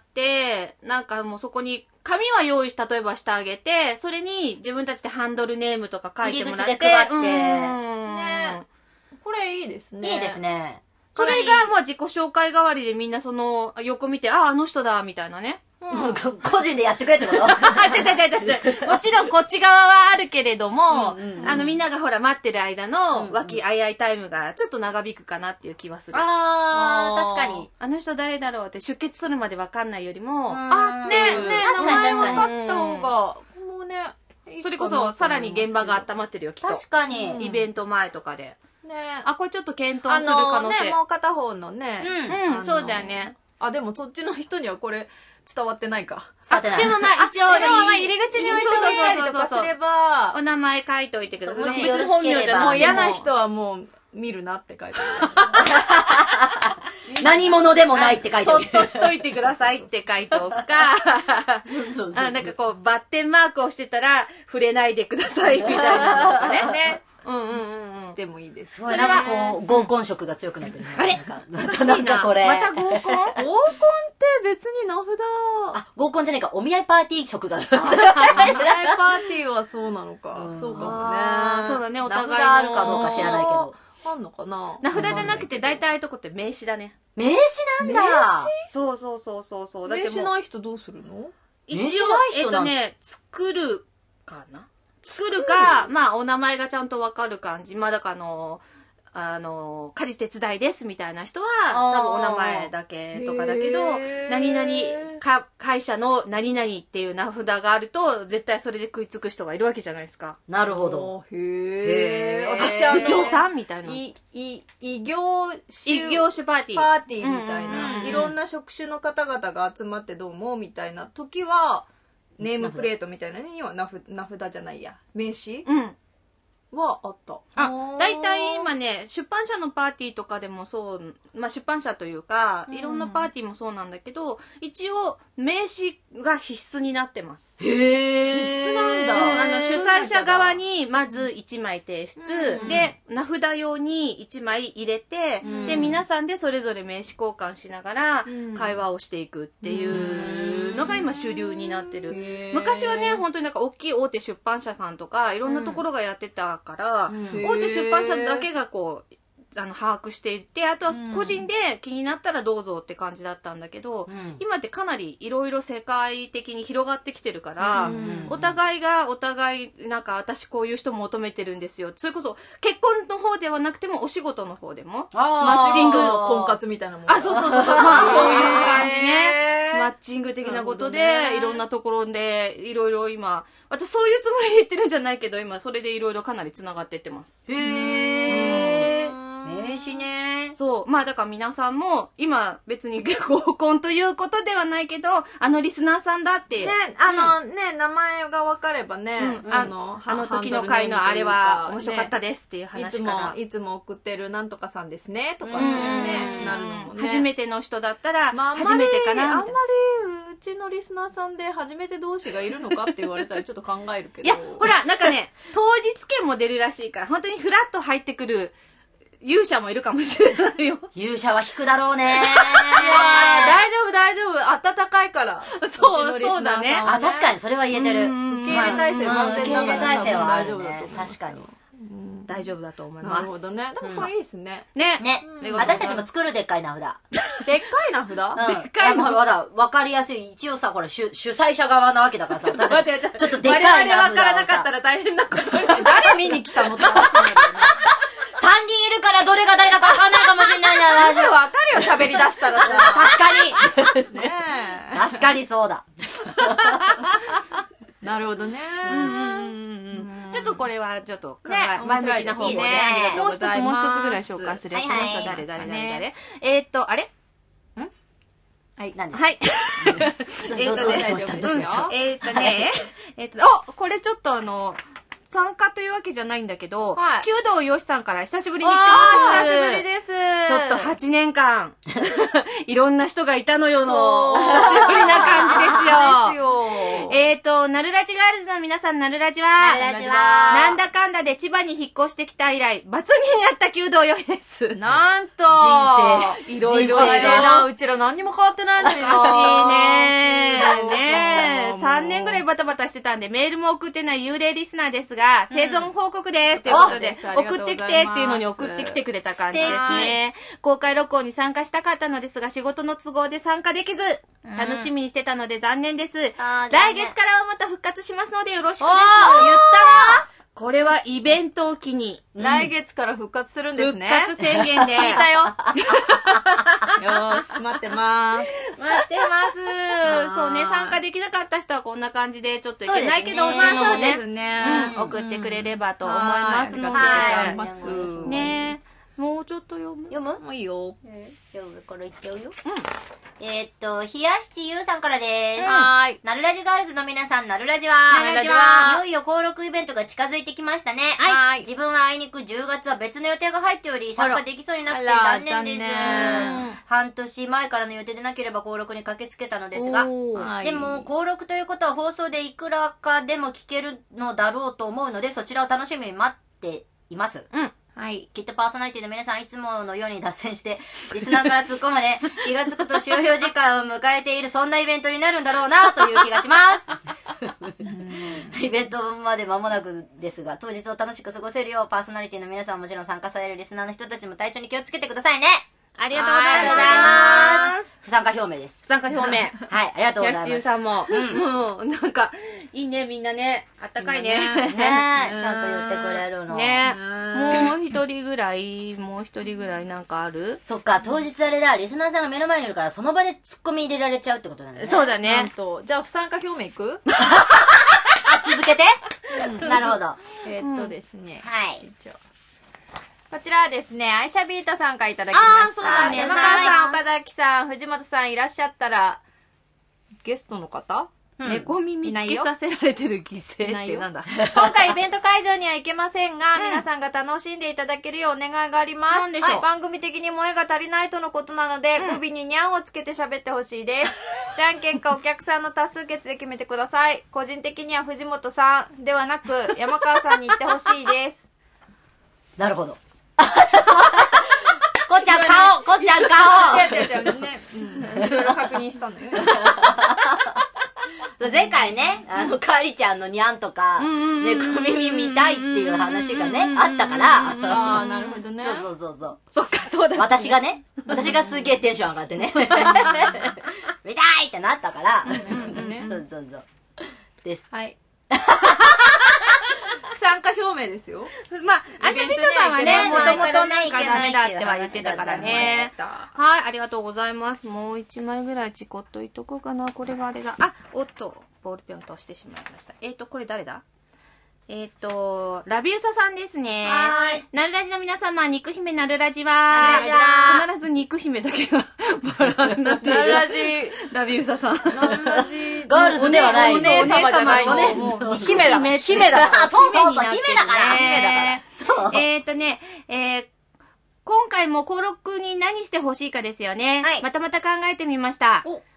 なんかもうそこに、紙は用意し、例えばしてあげて、それに自分たちでハンドルネームとか書いてもらって。 入り口で配って。 ね。これいいですね。 いいですね。 それがもう自己紹介代わりでみんなその横見て、あ、あの人だ、みたいなね。 うん、個人でやってくれってことあ、 違う違う違う違う。もちろんこっち側はあるけれども、うんうんうん、あのみんながほら待ってる間の和気あいあいタイムがちょっと長引くかなっていう気はする。 あー、確かに。 あの人誰だろうって出血するまでわかんないよりも、 あ、ね、ね、 確かに確かに。 分かった方が、もうね、 それこそさらに現場が温まってるよ、きっと。 確かに。 イベント前とかで。 ね、 あ、これちょっと検討する可能性。 あのね、もう片方のね。 うん、うん、そうだよね。 あ、でもそっちの人にはこれ伝わってないか。 伝わってない。 でもまあ一応、 でもまあ入り口に置いておいたりとかすれば、 お名前書いておいてください。 別に本名じゃもう嫌な人はもう見るなって書いてある。何者でもないって書いてある。 そっとしといてくださいって書いておくか、あ、なんかこうバッテンマークをしてたら触れないでくださいみたいなのとかね。 ね。 うんうんうん。 してもいいです。 それはこう、合コン色が強くなってる。 あれなんかこれ。 また合コン？合コンって別に名札。 あ、合コンじゃねえか、お見合いパーティー色が。お見合いパーティーはそうなのか。そうかもね。 そうだね、お互いの。 名札あるかどうか知らないけど。 あんのかな？ 名札じゃなくて大体ああいうとこって名刺だね。 名刺なんだ。名刺？ そうそうそうそうそう。 名刺ない人どうするの？ 一応、えっとね、作るかな？作るか、まあ、お名前がちゃんとわかる感じ。まあ、だからあの、あの、家事手伝いですみたいな人は、多分お名前だけとかだけど、何々か、会社の何々っていう名札があると、絶対それで食いつく人がいるわけじゃないですか。 なるほど。 へー。 私、部長さんみたいな。 い、い、異業種。 異業種パーティー。 パーティーみたいな。いろんな職種の方々が集まってどうもみたいな時は、ネームプレートみたいなね、今名札、名札じゃないや。名刺うん。 はあった。 あ、だいたい今ね、出版社のパーティーとかでもそう、まあ出版社というか、いろんなパーティーもそうなんだけど、一応名刺が必須になってます。 へー。 必須なんだ。 あの、主催者側にまずいちまい提出、うん、で、名札用にいちまい入れて、うん、で、皆さんでそれぞれ名刺交換しながら会話をしていくっていうのが今主流になってる。昔はね、本当になんか大きい大手出版社さんとか、いろんなところがやってたから、うん、大手出版社だけがこう、あの把握していて、あとは個人で気になったらどうぞって感じだったんだけど、うん、今ってかなりいろいろ世界的に広がってきてるから、うん、お互いがお互いなんか私こういう人求めてるんですよ、それこそ結婚の方ではなくてもお仕事の方でもマッチングの婚活みたいなもん、 あ、そうそうそうそう、まあそういう感じね、マッチング的なことで、ね、いろんなところでいろいろ今、私そういうつもりで言ってるんじゃないけど、今それでいろいろかなりつながってってます。 へー、うん、名刺ね。 そう。まあだから皆さんも、今別に合コンということではないけど、あのリスナーさんだって。 ね、あの、うん、ね、名前が分かればね、 うん、あの、あの時の回のあれは面白かったですっていう話から。 ね、いつも、いつも送ってるなんとかさんですね、とかってね、なるのもね。 初めての人だったら、まあ、初めてかなみたいな。 あんまり、うちのリスナーさんで初めて同士がいるのかって言われたらちょっと考えるけど。 いや、ほら、なんかね、当日券も出るらしいから、本当にフラッと入ってくる、勇者もいるかもしれないよ。 勇者は引くだろうね。いや大丈夫大丈夫。暖かいから。 そう、そうだね。 あ、確かにそれは言えてる。 受け入れ体制万全だから受け入れ体制はあるね大丈夫だと思う。 確かに。 大丈夫だと思いなます。 るほどね。でもこれいいですね。 ね。 ねう。ん私たちも作るでっかい名札。 でっかい名札うん。でっかいの。ほら、わかりやすい。一応さ、これ主、主催者側なわけだからさ。 ちょっと待って、 ちょっとでっかい名札をさ。 我々分からなかったら大変なことになる。 誰見に来たのって話になるよね。 さんにんいるからどれが誰だかわかんないかもしれないじゃない。 すぐわかるよ、喋り出したらさ。 確かに。 ねえ。 確かにそうだ。 なるほどね。 ちょっとこれはちょっと考ねえ、前向きな方向で。 いいねありがともう一つ、 うございますもう一つぐらい紹介するよ。 はいはいこの人誰、誰、誰、 ね誰。えーっと、あれはい。何ですか？ はい。えーっとねどうしましたどうしましたえーっとね、えーっと、おこれちょっとあの、参加というわけじゃないんだけど、 はい弓道よしさんから久しぶりに言ってます。 久しぶりです。 ちょっとはちねんかん、いろんな人がいたのよの、 そうお久しぶりな感じですよ。 ですよ。 えーと、ナルラジガールズの皆さん、ナルラジは、 ナルラジはなんだかんだで千葉に引っ越してきた以来、罰にやった弓道よいです。 なんと、 人生いろいろ人生な、うちら何にも変わってないのにな。 おかしいねそうねそうさんねんぐらいバタバタしてたんで、メールも送ってない幽霊リスナーですが、生存報告です。ということで、 ありがとうございます送ってきてっていうのに送ってきてくれた感じですね。公開録音に参加したかったのですが、仕事の都合で参加できず、楽しみにしてたので残念です。 あー残来念月からはまた復活しますのでよろしくです。 おー言ったこれはイベントを機に、 来月から復活するんです復ね。 活宣言で。 聞いたよ。よーし、待ってまーす。 待ってます。 はいそうね、参加できなかった人はこんな感じでちょっといけないけど、ってそうですねいうのもねそうです、ね。 うん送ってくれればと思いますので、 はいありがとうございまますす。 ねもうちょっと読む。 読む？ もういいよ。 じゃあ上からいっちゃうよ。えーっと、冷やしちゆうさんからです。 はーい。 ナルラジガールズの皆さん、ナルラジは、 ナルラジはいよいよ登録イベントが近づいてきましたね。 はい自分はあいにくじゅうがつは別の予定が入っており、参加できそうになくてあら残念です残念。 半年前からの予定でなければ登録に駆けつけたのですが、 おーはいでも、登録ということは放送でいくらかでも聞けるのだろうと思うので、そちらを楽しみに待っています。 うん。 はい。 きっとパーソナリティの皆さんいつものように脱線して、リスナーから突っ込まで、気がつくと終了時間を迎えている、そんなイベントになるんだろうな、という気がします。イベントまで間もなくですが、当日を楽しく過ごせるよう、パーソナリティの皆さんもちろん参加されるリスナーの人たちも体調に気をつけてくださいね。 ありがとうございありがとうございま。 ますす。不参加表明です。 不参加表明。 はい、ありがとうございます。 やしちゆうさんも。もう、なんか、いいね、みんなね。あったかいね。 ねえ、ちゃんと言ってくれるの。 ねねもう一人ぐらい、もう一人ぐらいなんかある？ そっか、当日あれだ、リスナーさんが目の前にいるから、その場でツッコミ入れられちゃうってことなんだね。 そうだなんね。 と、じゃあ不参加表明いくあ、続けてなるほど。はえーっとですね。 い。 じゃあこちらはですね、アイシャビートさんからいただきました。 あーそうだね山川さん、岡崎さん、藤本さんいらっしゃったら、ゲストの方うん猫耳つけさせられてる犠牲ってなんだ？ 今回イベント会場には行けませんが、皆さんが楽しんでいただけるようお願いがあります。 なんでしょうはい番組的に萌えが足りないとのことなので、語尾ににゃんをつけて喋ってほしいです。じゃんけんかお客さんの多数決で決めてください。個人的には藤本さんではなく、山川さんに言ってほしいです。 なるほど。こっちゃん顔こっちゃん顔違う違う違うね。うん。いろいろ確認したのよ。 前回ね、あの、かーりちゃんのにゃんとか、猫耳見たいっていう話がね、あったから。 ああ、なるほどね。 そうそうそうそっか、そうだ。 私がね、私がすげえテンション上がってね。見たいってなったから。そうそうそう。です。 はい。不参加表明ですよ。 まあ、アシャビットさんはね、もイベントねともとなんかダメだっては言ってたからね。 ははい、ありがとうございます。もう一枚ぐらいチコっといとこうかな。これがあれだ。あ、おっと、ボールペンを通してしまいました。えっと、これ誰だえっと、ラビウサさんですね。 はーい。 なるラジの皆様、肉姫なるラジは、 なるラジは必ず肉姫だけがバラになっている。 なるラジラビウサさん。 なるラジガールズではないお姉様じゃないの。 お姉様もう姫だ姫姫だあ、そうそうそう、 姫になってるね姫だから。姫だから。そう。 えっとね、えー、今回も登録に何してほしいかですよね。 はいまたまた考えてみましたお。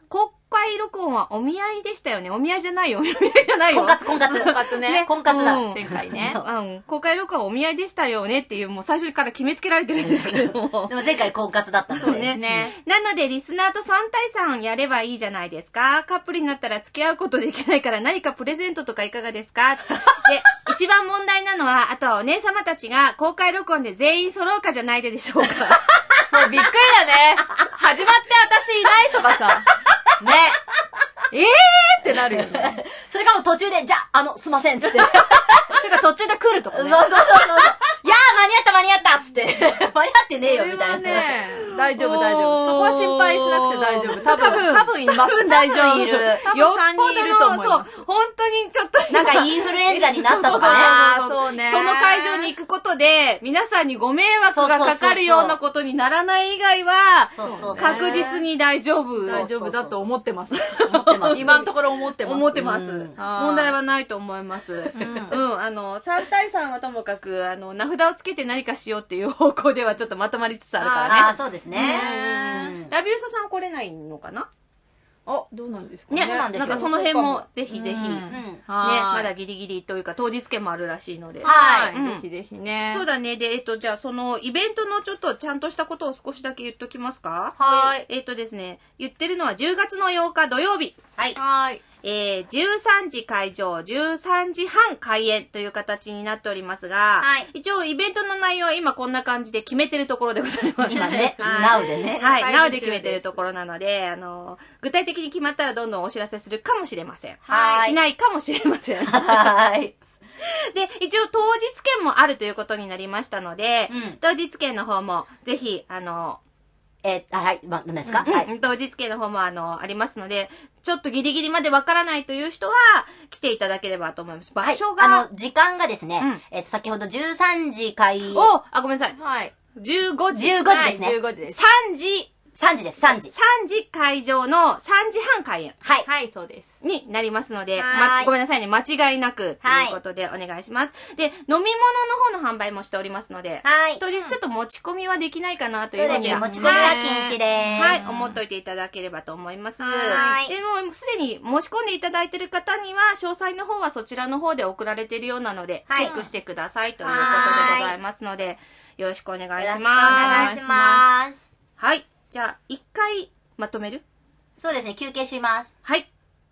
公開録音はお見合いでしたよね。お見合いじゃないよ。お見合いじゃないよ。 婚活、婚活。 婚活ね。 婚活だ。 うん前回ね。 うん。公開録音はお見合いでしたよねっていう、もう最初から決めつけられてるんですけれども。 でも前回婚活だったんで。 そうね。ね。なので、リスナーとさん対さんやればいいじゃないですか。カップルになったら付き合うことできないから何かプレゼントとかいかがですかで、一番問題なのは、あとはお姉様たちが公開録音で全員揃うかじゃないでしょうか。 そう、びっくりだね。始まって私いないとかさ。 ね。 えーってなるよね。 それかも途中で、じゃあ、あの、すいません、つって。 てか途中で来るとかね。 そうそうそうそう。いやー、間に合った間に合ったっつって。間に合ってねえよ、みたいな。 ね、大丈夫大丈夫。そこは心配しなくて大丈夫。多分、多分います。 多分大丈夫。 いる。 多分さんにんいると思います。 そう、本当にちょっと。 なんかインフルエンザになったとかね。 あーそうね。 その会場に行くことで、皆さんにご迷惑がかかるようなことにならない以外は、 そうそうそう。 確実に大丈夫。 大丈夫だと思ってます。 思ってます。 今のところ思ってます。 思ってます。 うん問題はないと思います。うん、あの、さん対さんはともかく、あの、名札をつけて何かしようっていう方向ではちょっとまとまりつつあるからね。 ああ、そうですね。 うんラビウサさんは来れないのかなあ、どうなんですかね、 ね。 なんかその辺もぜひぜひ、 うんね、 うん。 まだギリギリというか当日券もあるらしいので。 はいうんぜひぜひね。 そうだね。で、えっと、じゃあそのイベントのちょっとちゃんとしたことを少しだけ言っときますか。 はい。 えっとですね、言ってるのはじゅうがつのようか土曜日。 はい。 はい。 えー、じゅうさんじ会場、じゅうさんじはん開演という形になっておりますが、 はい一応イベントの内容は今こんな感じで決めてるところでございます。 今ね、 はいナウでね。 はい、 はいナウ で決めてるところなので、あの、具体的に決まったらどんどんお知らせするかもしれません。 はいしないかもしれません。 はい。 で、一応当日券もあるということになりましたので、 うん当日券の方もぜひ、あの、 えー、はい、ま、何ですか、 うんはい。 当日券の方もあの、ありますので、ちょっとギリギリまでわからないという人は、来ていただければと思います。場所が、 はい、あの、時間がですね、 うんえっと、先ほどじゅうさんじ開、 おあ、ごめんなさい。 はい。 じゅうごじ。 じゅうごじですねはいじゅうごじです。 さんじ、 さんじです、さんじ。 さんじ会場のさんじはん開演はい。 はい、そうです。 になりますので、 はいま、ごめんなさいね、間違いなく、とはいいうことでお願いします。で、飲み物の方の販売もしておりますので、 はい。 当日ちょっと持ち込みはできないかなとそですね、 いううふうには、 持ち込みは禁止です。 はい、思っといていただければと思います。 はいでも、すでに申し込んでいただいている方には、詳細の方はそちらの方で送られているようなので、 はいチェックしてくださいということでございますので、よろしくお願いします。 よろしくお願いします。 はい。じゃあ、一回まとめる？ そうですね、休憩します。 はい。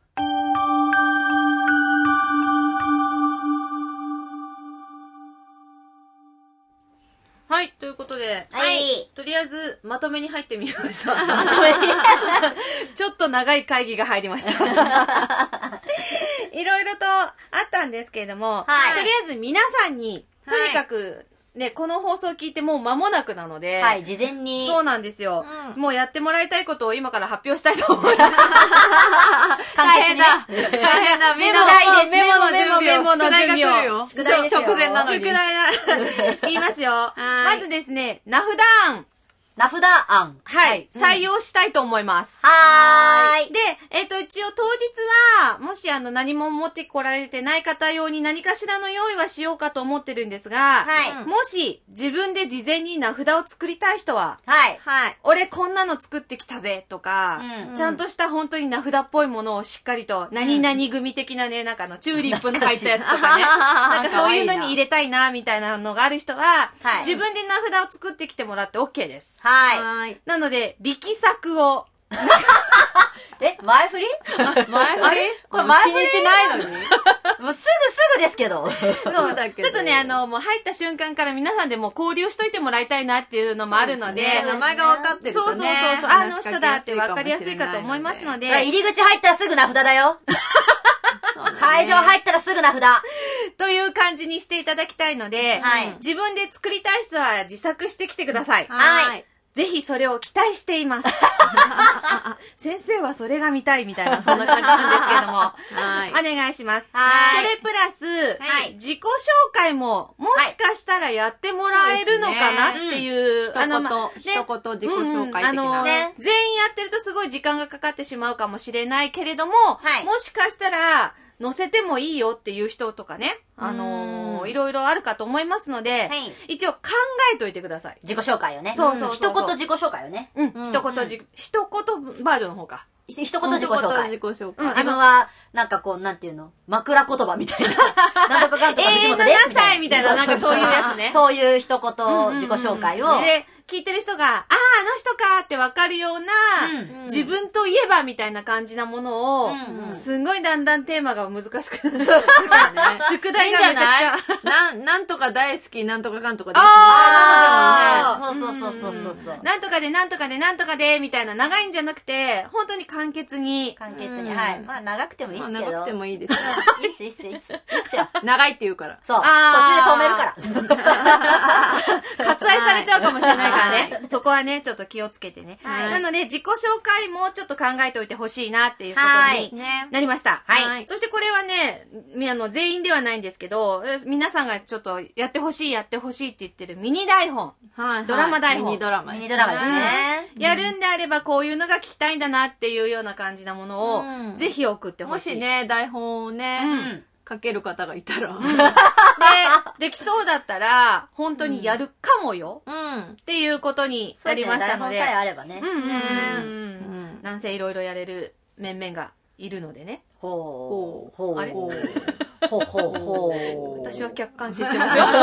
はい、ということで、 はい。 とりあえずまとめに入ってみました。 まとめに。 ちょっと長い会議が入りました。いろいろとあったんですけれども、 はいとりあえず皆さんに、とにかく、ね、この放送を聞いてもう間もなくなので、 はい、事前に。 そうなんですよ、 うんもうやってもらいたいことを今から発表したいと思います。 簡潔にね。 大変だ。みんな宿題ですメモの準備を。 メモの準備を宿題が来るよ。 宿題ですよ直前なのに。 宿題だ。言いますよ。まずですね、名札案。 名札案。 はい。 うん採用したいと思います。 はーい。 で、えっ、と、一応当日は、もしあの何も持ってこられてない方用に何かしらの用意はしようかと思ってるんですが、 はい。 うんもし自分で事前に名札を作りたい人は、 はい。 はい。 俺こんなの作ってきたぜとか、 うんちゃんとした本当に名札っぽいものをしっかりと、何々組的なね、なんかあの、チューリップの入ったやつとかね、なんかそういうのに入れたいな、みたいなのがある人は、 はい自分で名札を作ってきてもらって OK です。 はい。 はい。 なので、力作を、 え、前振り前振りこれ前振り日にちないのに。 もうすぐすぐですけど。 そうだけどちょっとね、あの、もう入った瞬間から皆さんでもう交流しといてもらいたいなっていうのもあるので、 ね名前が分かってるそうそうとね。 そうそう、あの人だって分かりやすいかと思いますので。 で、 入り口入ったらすぐ名札だよ。会場入ったらすぐ名札。 という感じにしていただきたいので、 はい自分で作りたい人は自作してきてください。 はい。 ぜひそれを期待しています。先生はそれが見たいみたいな、そんな感じなんですけども。 はい。 お願いします。 はいそれプラス、 はい自己紹介も、もしかしたらやってもらえるのかなっていう、 一言、 ま一言自己紹介的あのな。 ね全員やってるとすごい時間がかかってしまうかもしれないけれども、 はいもしかしたら、載せてもいいよっていう人とかね、あのー、いろいろあるかと思いますので、 はい一応考えといてください。 自己紹介をね。 そうそうそうそう一言自己紹介をね。 うん、 うん一言じ、一言バージョンの方か。 一言自己紹介。 自己紹介。 自分は、なんかこう、なんていうの枕言葉みたいな。なんとかかんとか藤本です。 永遠の何歳みたいな、なんかそういうやつね。 そういう一言自己紹介を。 で、聞いてる人が、ああ、あの人かってわかるような、自分といえばみたいな感じなものを、すんごいだんだんテーマが難しくなってくる。宿題がめちゃくちゃ。 なん、なんとか大好き、なんとかかんとかで。 ああ、そうそうそうそうそうそう。 なんとかで、なんとかで、なんとかで、みたいな長いんじゃなくて、本当に簡潔に。 簡潔に。はい。まあ長くてもいいっすけど。 長くてもいいですよ。 いいっす、いいっす、いいっす。いいっすよ。 長いって言うから。 そう。途中で止めるから。 割愛されちゃうかもしれないからね。そこはね、ちょっと気をつけてね。なので、自己紹介もちょっと考えておいてほしいなっていうことになりました。はい。そしてこれはね、あの、全員ではないんですけど、皆さんがちょっとやってほしい、やってほしいって言ってるミニ台本。ドラマ台本。 ミニドラマ。 ミニドラマですね。 やるんであればこういうのが聞きたいんだなっていうような感じなものを、ぜひ送ってほしい。 もしね、台本をね、書ける方がいたら。で、 できそうだったら、本当にやるかもよ。うん。っていうことになりましたので。 台本さえあればね。 うん。なんせいろいろやれる面々がいるのでね。 ほう。ほう。 あれほうほうほう。 私は客観視してますよ。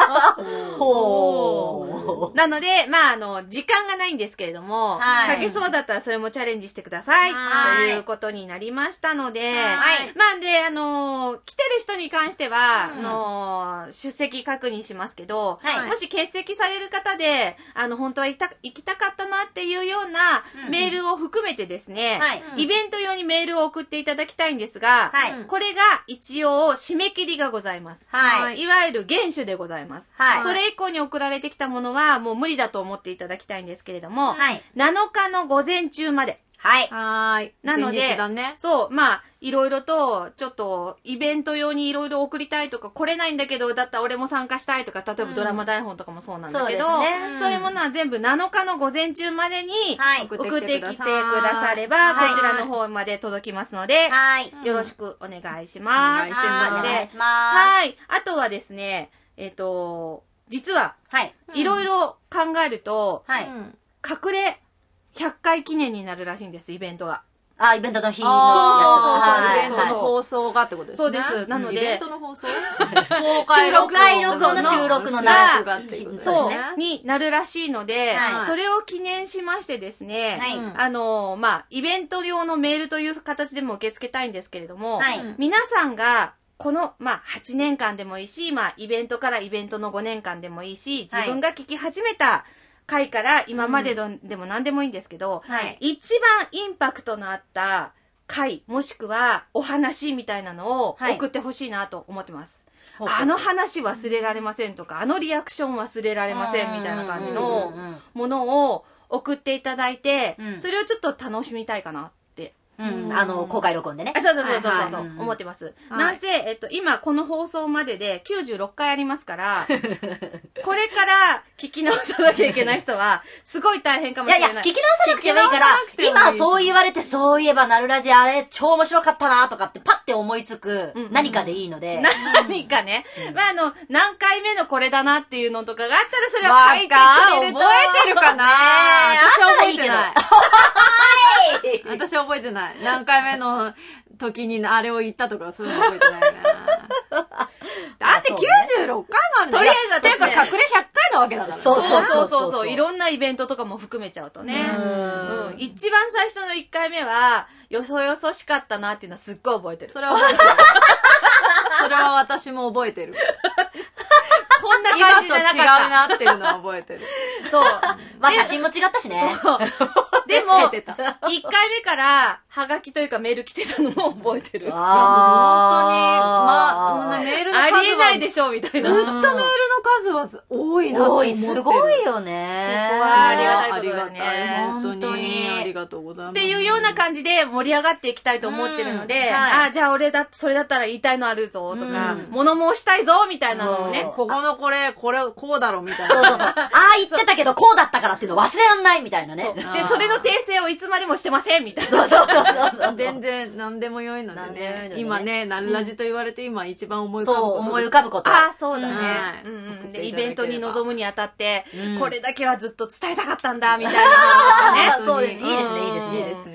ほう。なので、まあ、あの、時間がないんですけれども、書けそうだったらそれもチャレンジしてください。ということになりましたので、まあ、で、あの、来てる人に関しては、あの、出席確認しますけど、もし欠席される方で、あの、本当は行きたかったなっていうようなメールを含めてですね、イベント用にメールを送っていただきたいんですが、これが一応、締め切りがございます。はい。いわゆる厳守でございます。はい。それ以降に送られてきたものはもう無理だと思っていただきたいんですけれども、はい。なのかの午前中まで。 はい。 はい。 なので、ね、そう、まあ、いろいろと、ちょっと、イベント用にいろいろ送りたいとか、来れないんだけど、だったら俺も参加したいとか、例えばドラマ台本とかもそうなんだけど、うん そうですね、そういうものは全部なのかの午前中までに、送ってきてくだされば、はい、こちらの方まで届きますので、はい、よろしくお願いします。 お願いします。 はい。あとはですね、えっと、実は、はい。いろいろ考えると、はい。隠れひゃっかい記念になるらしいんです、イベントが。 あ、イベントの日のやつ。そうそうそう。 イベントの放送がってことですね。 そうです。なので。 イベントの放送公開録音の収録のが、そう、になるらしいので、それを記念しましてですね、あの、まあ、イベント用のメールという形でも受け付けたいんですけれども、皆さんが、この、まあ、はちねんかんでもいいし、まあ、イベントからイベントのごねんかんでもいいし、自分が聞き始めた、回から今まででも何でもいいんですけど、うんはい、一番インパクトのあった回もしくはお話みたいなのを送ってほしいなと思ってます、はい、あの話忘れられませんとかあのリアクション忘れられませんみたいな感じのものを送っていただいて、うん、それをちょっと楽しみたいかなうん、あの、公開録音でね。 そうそうそうそうそう、はいはい、思ってます。はい、なんせ、えっと、今、この放送までできゅうじゅうろっかいありますから、これから聞き直さなきゃいけない人は、すごい大変かもしれない。 いやいや、聞き直さなくてもいいから、今そう言われて、そういえば、なるラジあれ、超面白かったなとかって、パッて思いつく、何かでいいので。うんうん、 何かね。うん、まあ、あの、何回目のこれだなっていうのとかがあったら、それは書いてくれると。 覚えてるかな私は覚えてない。私は覚えてない。何回目の時にあれを言ったとかそういうの覚えてないな。だってきゅうじゅうろっかいもあるんだよ。 とりあえず私、 ね、ていうか隠れひゃっかいなわけだから。 そうそうそうそうそう。いろんなイベントとかも含めちゃうとね。うん。一番最初のいっかいめは、よそよそしかったなっていうのはすっごい覚えてる。 それは覚えてる。それは私も覚えてる。 こんな感じじゃなかった。 今と違うなっていうのは覚えてる。 そう。 まあ写真も違ったしね。 そう。でも、いっかいめから、ハガキというかメール来てたのも覚えてる。 ああ、本当に、まあ、メールの数は。 ありえないでしょ、みたいな。 ずっとメールの数は多いなと思ってる。 すごいよね。 ここはありがたいことだね。 本当に。ありがとうございます。 っていうような感じで盛り上がっていきたいと思ってるので、ああ、じゃあ俺だ、それだったら言いたいのあるぞ、とか、物申したいぞ、みたいなのをね。 ここのこれ、これ、こうだろ、みたいな。 そうそうそう。ああ言ってたけど、こうだったからっていうの忘れらんない、みたいなね。 で、それの訂正をいつまでもしてません、みたいな。 そうそうそう。 全然、何でもよいのでね。今ね、なるラジと言われて今一番思い浮かぶこと。 そう、思い浮かぶこと。 ああ、そうだね。で、イベントに臨むにあたって、これだけはずっと伝えたかったんだ、みたいなのとかね。 そうです。いいですね、いいですね。いいですね。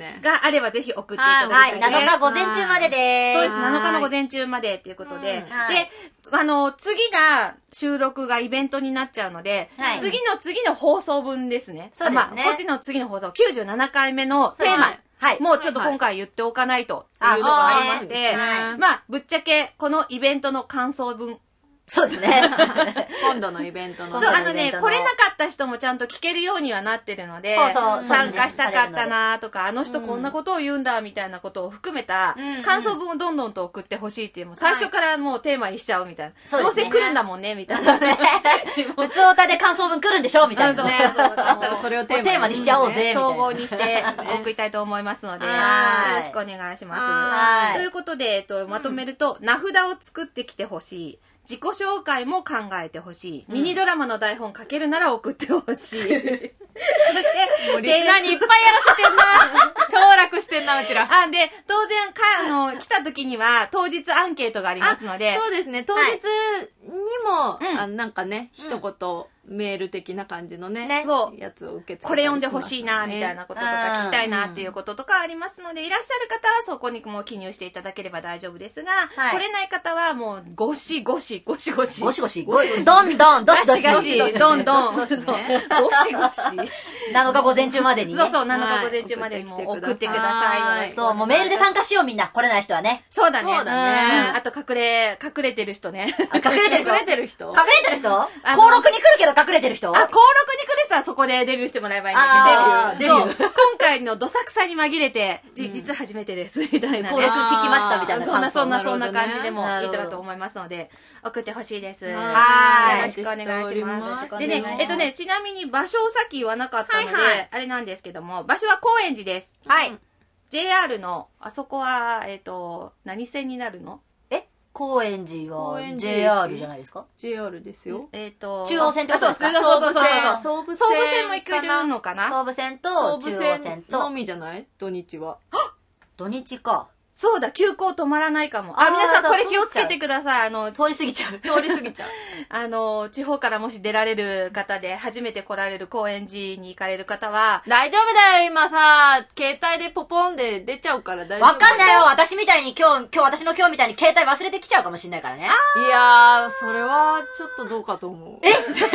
ね。 があればぜひ送っていただきたいです。 はい、なのか午前中まででーす。 そうです。なのかの午前中までっていうことで。で、あの、次が、収録がイベントになっちゃうので、次の次の放送分ですね。 そうですね。 まあ、こっちの次の放送、きゅうじゅうななかいめのテーマ。はい。もうちょっと今回言っておかないとっていうのがありまして、まあ、ぶっちゃけ、このイベントの感想文。 そうですね。 今度のイベントの。 そう、あのね、来れなかった人もちゃんと聞けるようにはなってるので、参加したかったなとか、あの人こんなことを言うんだみたいなことを含めた感想文をどんどんと送ってほしいっていう、最初からもうテーマにしちゃうみたいな。どうせ来るんだもんね、みたいな。 普通オタで感想文来るんでしょみたいなね。 だったらそれをテーマにしちゃおうぜ。 総合にして送りたいと思いますので、よろしくお願いします。ということで、えっと、まとめると、名札を作ってきてほしい。自己紹介も考えてほしい。ミニドラマの台本書けるなら送ってほしい。そして、 もうリスナーにいっぱいやらせてんな。超楽してんな、うちら。 あ、で、当然、か、あの、来た時には、当日アンケートがありますので。 そうですね、当日にも、はい、あなんかね、一言、メール的な感じのね、ねそうやつを受け付け、 これ読んでほしいな、みたいなこととか聞きたいなっていうこととかありますので、いらっしゃる方はそこにもう記入していただければ大丈夫ですが、はい、来れない方はもう、ゴシゴシ、ゴシゴシ。 ゴシゴシ、ゴシどんどん、どしどし、 どしどし、どんどん、ゴシゴシ。 なのか午前中までにね。 そうそう、なのか午前中までにも送ってください。 そう、もうメールで参加しようみんな。来れない人はね。 そうだね。 そうだね。 あと隠れ、隠れてる人ね。 隠れてる人隠れてる人隠れてる人登録に来るけど隠れてる人あ、登録に来る人はそこでデビューしてもらえばいいんだけど、デビュー。デビュー。今回のどさくさに紛れて、じ、実は初めてです、みたいな、ね。 登録聞きましたみたいな感じ。そんな、そんな、そんな感じでもいいかと思いますので、送ってほしいです。はい。よろしくお願いします。でね、えっとね、ちなみに場所をさっき言わなかったので、あれなんですけども、場所は高円寺です。 はい。 ジェイアール の、あそこは、えっと、何線になるの？ 高円寺は ジェイアール じゃないですか？ ジェイアール ですよ。 えっと、 中央線ってことですか？ そうそうそうそう。 総武線。 総武線も行けるのかな？ 総武線と中央線と。 のみじゃない？土日は。 土日か。 そうだ、急行止まらないかも。あ、皆さんこれ気をつけてください。あの、 通り過ぎちゃう。 通り過ぎちゃう。 あの、地方からもし出られる方で、初めて来られる高円寺に行かれる方は、 大丈夫だよ、今さ、携帯でポポンで出ちゃうから大丈夫。 わかんないよ、私みたいに今日、今日私の今日みたいに携帯忘れてきちゃうかもしんないからね。 いやー、それはちょっとどうかと思う。 え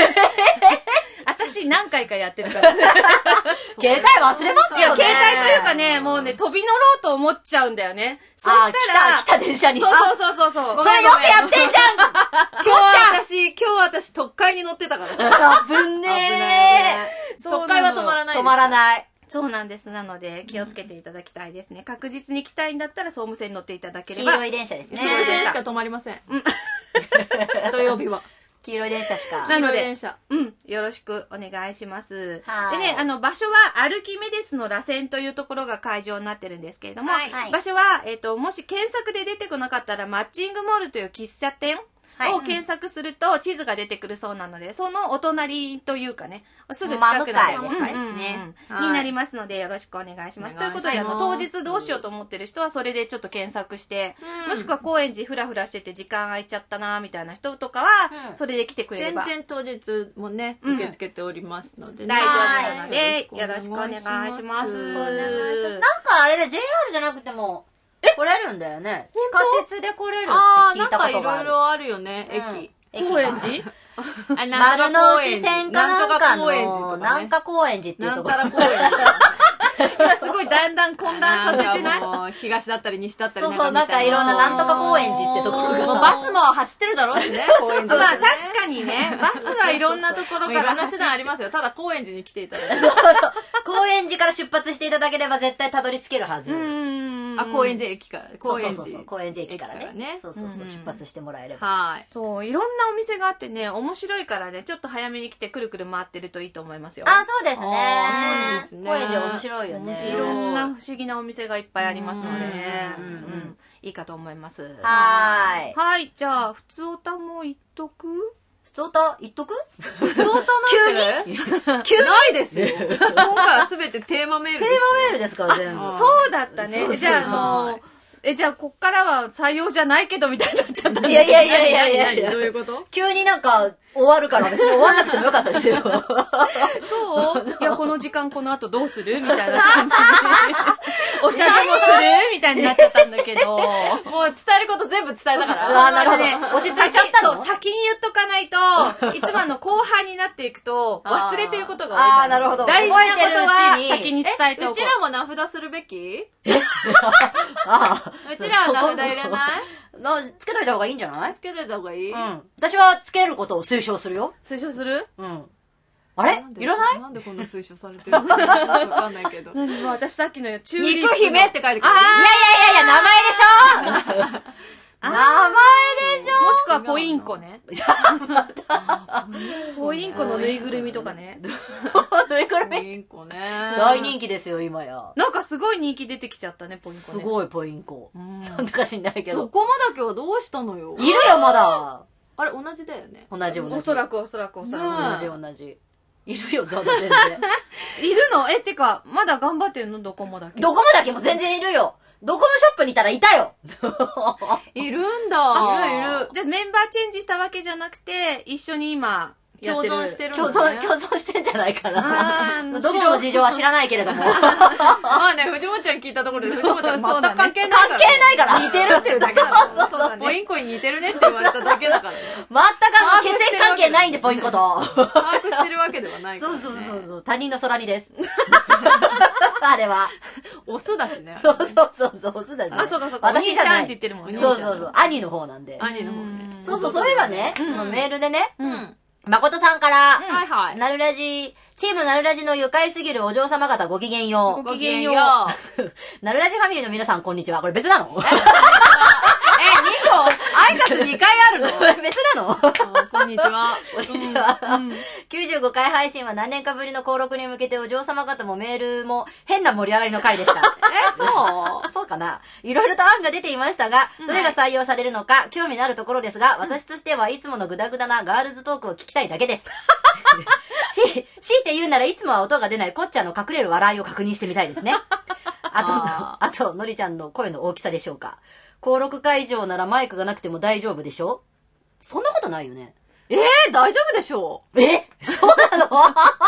私何回かやってるから。 携帯忘れますよね。 いや、携帯というかね、もうね、飛び乗ろうと思っちゃうんだよね。そしたら、 来た、来た電車に。 そうそうそうそうそう。 それよくやってんじゃん。 今日は私、今日は私特快に乗ってたから。 危ねー。特快は止まらない。 止まらない。 そうなんです。なので、気をつけていただきたいですね。確実に来たいんだったら、総武線に乗っていただければ。 黄色い電車ですね。 総武線しか止まりません。土曜日は。 黄色い電車しか。 なので、うん、よろしくお願いします。でね、あの、場所はアルキメデスの螺旋というところが会場になってるんですけれども、はい、場所は、えっと、もし検索で出てこなかったら、マッチングモールという喫茶店を検索すると地図が出てくるそうなので、そのお隣というかね、すぐ近くなになりますので、よろしくお願いします。ということで、あの、当日どうしようと思ってる人は、それでちょっと検索して、もしくは高円寺ふらふらしてて時間空いちゃったなみたいな人とかは、それで来てくれれば。 全然当日もね、受け付けておりますのでね。 大丈夫なので、よろしくお願いします。 なんかあれで ジェイアール じゃなくても、来れるんだよね。地下鉄で来れるって聞いたことがある。 あー、なんかいろいろあるよね、駅。 高円寺丸の内線かなんかの、なんか高円寺っていうところ。 なんか高円寺。 今すごいだんだん混乱させてない。 もう東だったり西だったりそうそう、なんかいろんななんとか高円寺ってところが。バスも走ってるだろうしね、 高円寺。まあ確かにね、バスはいろんなところから。 いろんな手段ありますよ。ただ高円寺に来ていただいて。 そうそう。高円寺から出発していただければ絶対たどり着けるはず。 あ、高円寺駅から。 高円寺。高円寺駅からね。そうそうそう、出発してもらえれば。 はい。そう、いろんなお店があってね、面白いからね、ちょっと早めに来てくるくる回ってるといいと思いますよ。 あ、そうですね。そうですね。高円寺面白いよね。 いろんな不思議なお店がいっぱいありますのでね。うんうん。いいかと思います。 はーい。 はい。じゃあ、普通おたも言っとく？ 普通おた言っとく？ 普通おたなんて急に急にないですよ。今回はすべてテーマメールです。 テーマメールですから全部。 そうだったね。じゃあ、あの、え、じゃあ、こっからは採用じゃないけどみたいになっちゃったんいやいやいやいやいやいや。 どういうこと？ 急になんか終わるから別に終わんなくてもよかったですよ。 そういや、この時間この後どうするみたいな感じで。 たいになっちゃったんだけど。 もう伝えること全部伝えたから。 あー、なるほどね。落ち着いちゃったの？ そう、先に言っとかないと、いつもあの、後半になっていくと、忘れてることが多い。 あー、なるほど。 大事なことは覚えてるうちに先に伝えておこう。 うちらも名札するべき？ ああ。 うちらは名札入れない？ な、つけといた方がいいんじゃない？ つけといた方がいい？ うん。私はつけることを推奨するよ。 推奨する？ うん。あれいらない？ なんでこんな推奨されてるのかわかんないけど。 何も私さっきのチューリップの肉姫って書いてくる。 いやいやいやいや、名前でしょ名前でしょもしくはポインコね。ポインコのぬいぐるみとかね。 ぬいぐるみポインコね。 大人気ですよ、今や。 なんかすごい人気出てきちゃったね、ポインコね。 すごいポインコ。なんとか知んないけど。 どこまだけはどうしたのよ。 いるよ、まだ。 あれ、同じだよね。 同じ同じ。 おそらくおそらくおそらく。 同じ同じ。いるよ、全然。 いるの？え、ってか、まだ頑張ってんの？ドコモだけ。 ドコモだけも全然いるよ。ドコモショップにいたらいたよ。 いるんだ。 いるいる。 じゃあメンバーチェンジしたわけじゃなくて、一緒に今、 共存してる共のね。 存、共存してんじゃないかな。 あードコモの事情は知らないけれども。 まあね、藤本ちゃん聞いたところで、藤本ちゃん全く関係ないから。 関係ないから。 似てるっていうだけだから。 そうだねポインコに似てるねって言われただけだからね。 全くあの血縁関係ないんで、ポインコと。 把握してるわけではないからね。 そうそうそうそう。他人の空にです。あれは。 オスだしね。 そうそうそうそう、オスだしね。 あ、そうかそうか。 私じゃない。 お兄ちゃんって言ってるもんね。 そうそうそう。兄の方なんで。 兄の方ね。 そうそう、そういえばね、そのメールでね、 うん。 誠さんから、 はいはい。 なるラジ、チームなるラジの愉快すぎるお嬢様方ごきげんよう。 ごきげんよう。 なるラジファミリーの皆さんこんにちは。これ別なのえ、にこ挨拶にかいあるの別なのこんにちは。 こんにちは。きゅうじゅうごかい配信は何年かぶりの登録に向けてお嬢様方もメールも変な盛り上がりの回でした。 え、そうそうかないろいろと案が出ていましたが、どれが採用されるのか興味のあるところですが、私としてはいつものグダグダなガールズトークを聞きたいだけです。し、強いて言うならいつもは音が出ないこっちゃんの隠れる笑いを確認してみたいですね。あと、 ああと、のりちゃんの声の大きさでしょうか。登録会場ならマイクがなくても大丈夫でしょ？そんなことないよね。 えー、大丈夫でしょう。 えそうなの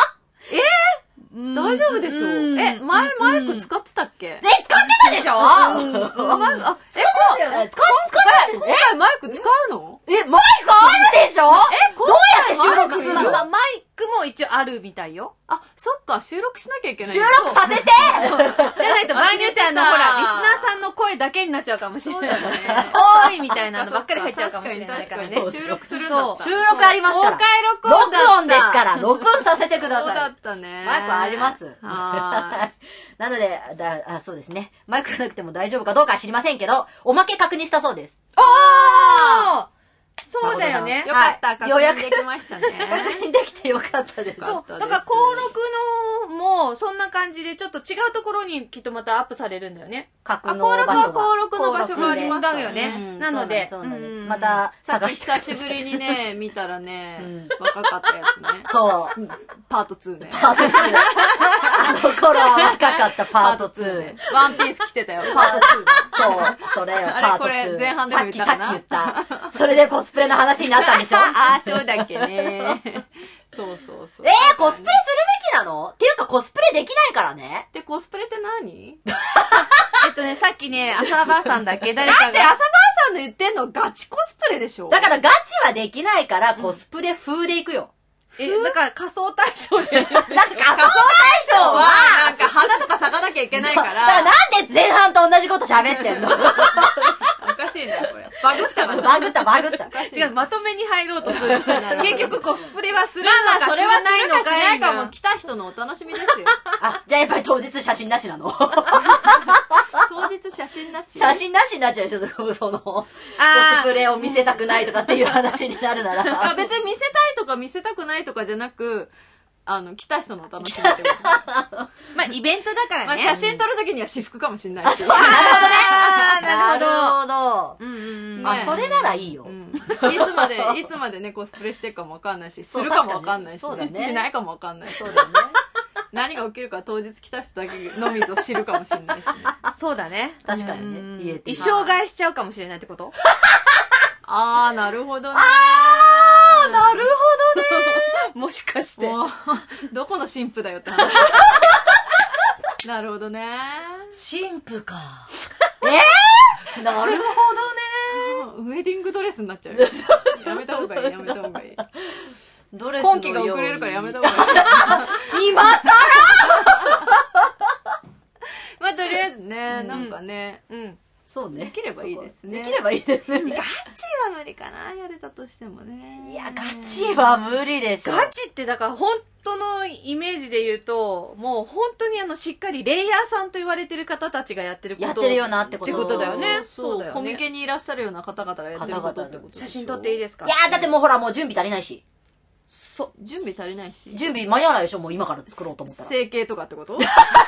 大丈夫でしょう。え、前マイク使ってたっけ？ え、使ってたでしょうん。 マイク、あ、え、 使ってたよね。使っ、使って今るね。 回マイク使うの？ え、マイクあるでしょえ、どうやって収録するのま、マイクも一応あるみたいよ。 あ、そっか、収録しなきゃいけない。 収録させてじゃないと場合によってあの、ほ忘れてたら、リスナーさんの声だけになっちゃうかもしれない。 そうだねおーいみたいなのばっかり入っちゃうかもしれないからね。 確かに確かに収録するんだった。 収録ありますから。 公開録音だった。 録音ですから。録音させてくだそうださい。 ったね。 マイクあります。 はなので、だ、あ、そうですね。マイクがなくても大丈夫かどうかは知りませんけど、おまけ確認したそうです。 おーそうだよねい。よかった、確ようやく認できましたね。 確認できてよかったです。 そう。 たですだから、登録のも、そんな感じで、ちょっと違うところにきっとまたアップされるんだよね。 格登録はの場所が。 登録の場所がありますからだよねうんなのでそうなんです。 うんまたさっき探してください。 久しぶりにね、見たらねうん、 若かったやつね。 そう。 パートツーね。 パートツー。あの頃は若かったパートツー。 ね。ワンピース着てたよ、パートツーね。 そう、それよ、 あれパートツー。 これ前半でも言ったかなさっき、さっき言った。それでコスプレの話になったんでしょああ、そうだっけね。そうそうそう。 えー、コスプレするべきなのっていうかコスプレできないからね。 で、コスプレって何？ えっとね、さっきね、浅場さんだっけ誰かが。 だって朝ばあさんの言ってんのガチコスプレでしょ？ だからガチはできないからコスプレ風でいくよ。 え、だから仮装大賞で。 なんか仮装大賞は、 は、 なんか花とか咲かなきゃいけないかだからら。 なんで前半と同じこと喋ってんのおかしいね、これ。バグったな。 バグったバグった。 違う、まとめに入ろうとする。結局コスプレはするのかまあまあ、それはすないのるかしないかがも来た人のお楽しみですよ。 あ、じゃあやっぱり当日写真なしなの当日写真なし。 写真なしになっちゃうでしょ、その、コスプレを見せたくないとかっていう話になるなら。 あ、別に見せたいとか見せたくないとかじゃなく、あの、来た人のお楽しみってこと。 まあ、イベントだからね。 まあ、写真撮るときには私服かもしれないし。 あー、なるほど。 なるほど。 うんうんうん。 あ、 ねそれならいいよ。 うんいつまで、いつまでね、コスプレしてるかもわかんないし、するかもわかんないし、 そうだねしないかもわかんないし。 そうだね。 何が起きるか当日来た人だけのみぞ知るかもしれないしね。 そうだね。 確かにうんね。言えて。 一生買いしちゃうかもしれないってことあー、なるほどね。 あー、なるほどね。 もしかして。 もう、どこの神父だよって話。なるほどね。 神父か。ええー、なるほどね。 ウェディングドレスになっちゃうよ。やめた方がいい、やめた方がいい。 ドレスの今期が遅れるからやめた方がいい。 今さらまあとりあえずね、なんかね、 うん。 そうね。 できればいいですね。 できればいいですね。 ガチは無理かな、やれたとしてもね。 いや、ガチは無理でしょ。 ガチってだから本当のイメージで言うと、もう本当にあのしっかりレイヤーさんと言われてる方たちがやってること。 やってるよなってこと。 ってことだよね。 そうだよね。 コミケにいらっしゃるような方々がやってることってこと。 写真撮っていいですか？ いやー、だってもうほら、もう準備足りないし。 そう。 準備足りないし。 準備間に合わないでしょ、もう今から作ろうと思ったら。 整形とかってこと？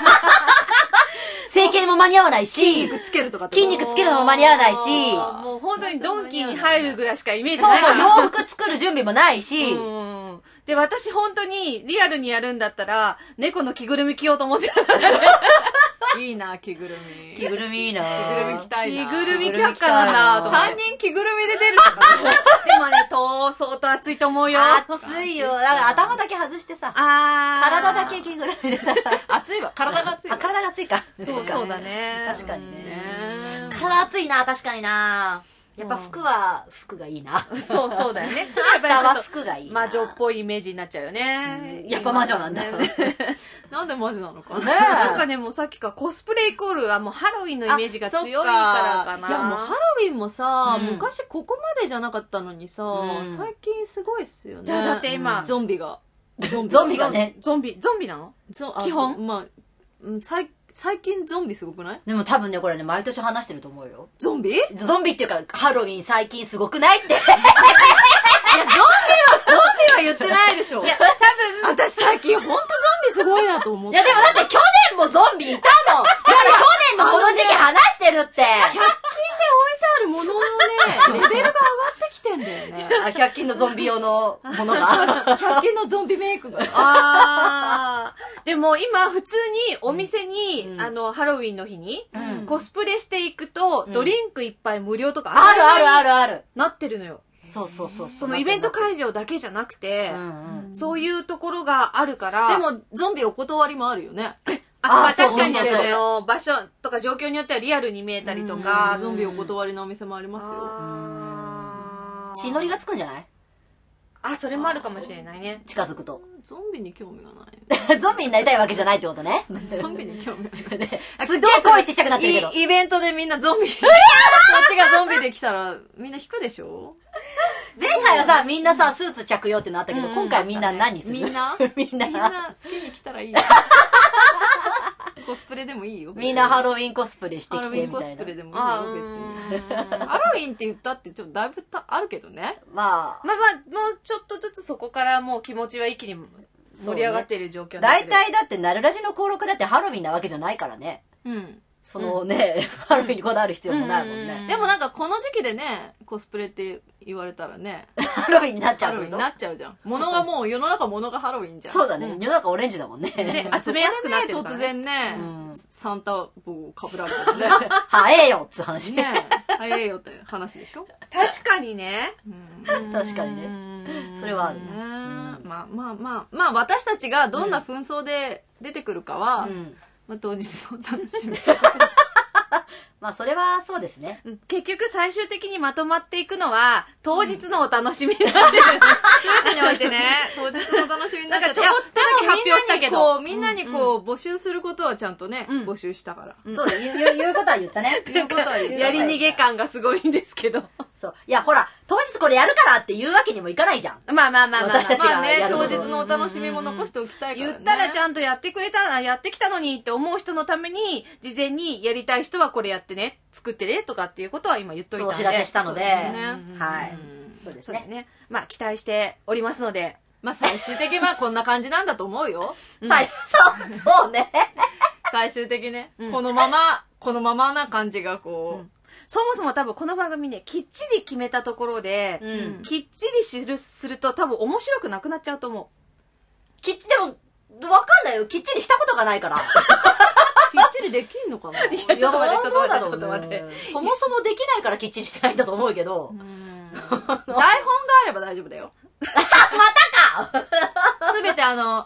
整形も間に合わないし、 筋肉つけるとかって筋肉つけるのも間に合わないし、 もう本当にドンキに入るぐらいしかイメージそう、 ないから。 洋服作る準備もないし、 うん。で、私本当にリアルにやるんだったら、猫の着ぐるみ着ようと思ってたからね。 いいな、着ぐるみ。 着ぐるみいいな着ぐるみ着たいな。 着ぐるみ却下なんだと思って。 三人着ぐるみで出るとかね。 でもね、と相当暑いと思うよ。 暑いよ。だから頭だけ外してさ、 あー。 体だけ着ぐるみでさ、 暑いわ。体が暑いわ。 あ、体が暑いか。 そうそうだね。 確かにね。 ね。 体暑いな、確かにな。やっぱ服は、服がいいな。 そうそうだよね。 明日は服がいいな。 魔女っぽいイメージになっちゃうよね。 やっぱ魔女なんだ。 なんで魔女なのかね。 なんかね、もうさっきからコスプレイコールはもうハロウィンのイメージが強いからかな。 いやもうハロウィンもさ、 うん昔ここまでじゃなかったのにさ、 うん最近すごいっすよね。 いやだって今ゾンビが。 ゾンビゾンビがね。 ゾンビ、ゾンビなの？ ゾあ基本ゾまあ、うん最最近ゾンビすごくない？ でも多分ね、これね、毎年話してると思うよ。 ゾンビ？いや、 ゾンビっていうか、ハロウィン最近すごくないって。 ゾンビは、ゾンビは言ってないでしょ。いや、多分、私最近ほんとゾンビすごいなと思って。 いやでもだって去年もゾンビいたもん。だって去年のこの時期話してるって。 ひゃく均で置いてあるもののね、レベルが上がってきてんだよね。 あ、ひゃく均のゾンビ用のものが。 ひゃく均のゾンビメイクが。 あー。でも今普通にお店に、 うんあの、ハロウィンの日に、 うんコスプレしていくと、 んドリンク一杯無料とかあるあるある。 るある。 なってるのよ。 そうそうそう。 そのイベント会場だけじゃなくて、 うんうん。 そういうところがあるから。 でも、ゾンビお断りもあるよね。 あ、まああそう確かにそうそうその場所とか状況によってはリアルに見えたりとか。 ゾンビお断りのお店もありますよ。 あー血のりがつくんじゃないあ、それもあるかもしれないね。 近づくと。 ゾンビに興味がない。 ゾンビになりたいわけじゃないってことね。 ゾンビに興味がない。 すっげえ声ちっちゃくなってるけど。 イイベントでみんなゾンビ、そっちがゾンビで来たらみんな引くでしょ？ 前回はさ、みんなさ、スーツ着用ってのあったけど、 うん今回みんな何するみんなみんな。 みんな好きに来たらいいよ。コスプレでもいいよ。 みんなハロウィンコスプレしてきハロウィンコてみたいな。 スプレでもいいあよ、別に。ハロウィンって言ったってちょっとだいぶたあるけどね。 まあ、 まあまあ、もうちょっとずつそこからもう気持ちは一気に盛り上がってる状況になってる。 大体だって、ナルラジの登録だってハロウィンなわけじゃないからね。 うん。 そのね、ハロウィンにこだわる必要もないもんうんね。 でもなんかこの時期でね、コスプレって言われたらね、 ハロウィンになっちゃハロウィンにうってことなっちゃうじゃん。物がもう、世の中物がハロウィンじゃん。 そうだね。世の中オレンジだもんね。 で集めやすくなってるからね突然ね、 うんサンタ帽をかぶられてね。 はえよっつう話。 ねえ、早えよって話でしょ。 確かにね。 確かにね。 ねそれはあるね。 ねまあまあまあ、まあ私たちがどんな紛争で出てくるかは、 うん。 まあ当日を楽しみ。 まあ、それはそうですね。 結局最終的にまとまっていくのは、当日のお楽しみになってる。 全てにおいてね、当日の楽しみになっちゃって。 なんかちょこっとだけ発表したけどみんなにこう、みんなにこう、募集することはちゃんとね、 うん募集したから。 そうだ、言う、言う言うことは言ったね。 言うことは言ったやり逃げ感がすごいんですけど。 そう。いや、ほら、当日これやるからって言うわけにもいかないじゃん。 まあまあまあまあ、まあ。 私たちがまあね、 やること当日のお楽しみも残しておきたいからね。 言ったらちゃんとやってくれたな、やってきたのにって思う人のために、事前にやりたい人はこれやってね、作ってね、とかっていうことは今言っといたんで。 そうお知らせしたので。 そうですねはい。 うんそうですね。 そうだね。まあ期待しておりますので。 まあ最終的にはこんな感じなんだと思うよ。 さい、そう、そうね。 最終的ね、 うんこのまま、このままな感じがこう、 そもそも多分この番組ね、きっちり決めたところで、 うんきっちりする、すると多分面白くなくなっちゃうと思う。 きっち、でも、わかんないよ。きっちりしたことがないから。 きっちりできんのかな。 いやちょっと待ってちょっと待ってどうだろうねちょっと待ってそもそもできないからきっちりしてないんだと思うけど。 台本があれば大丈夫だよ。 またかすべてあの、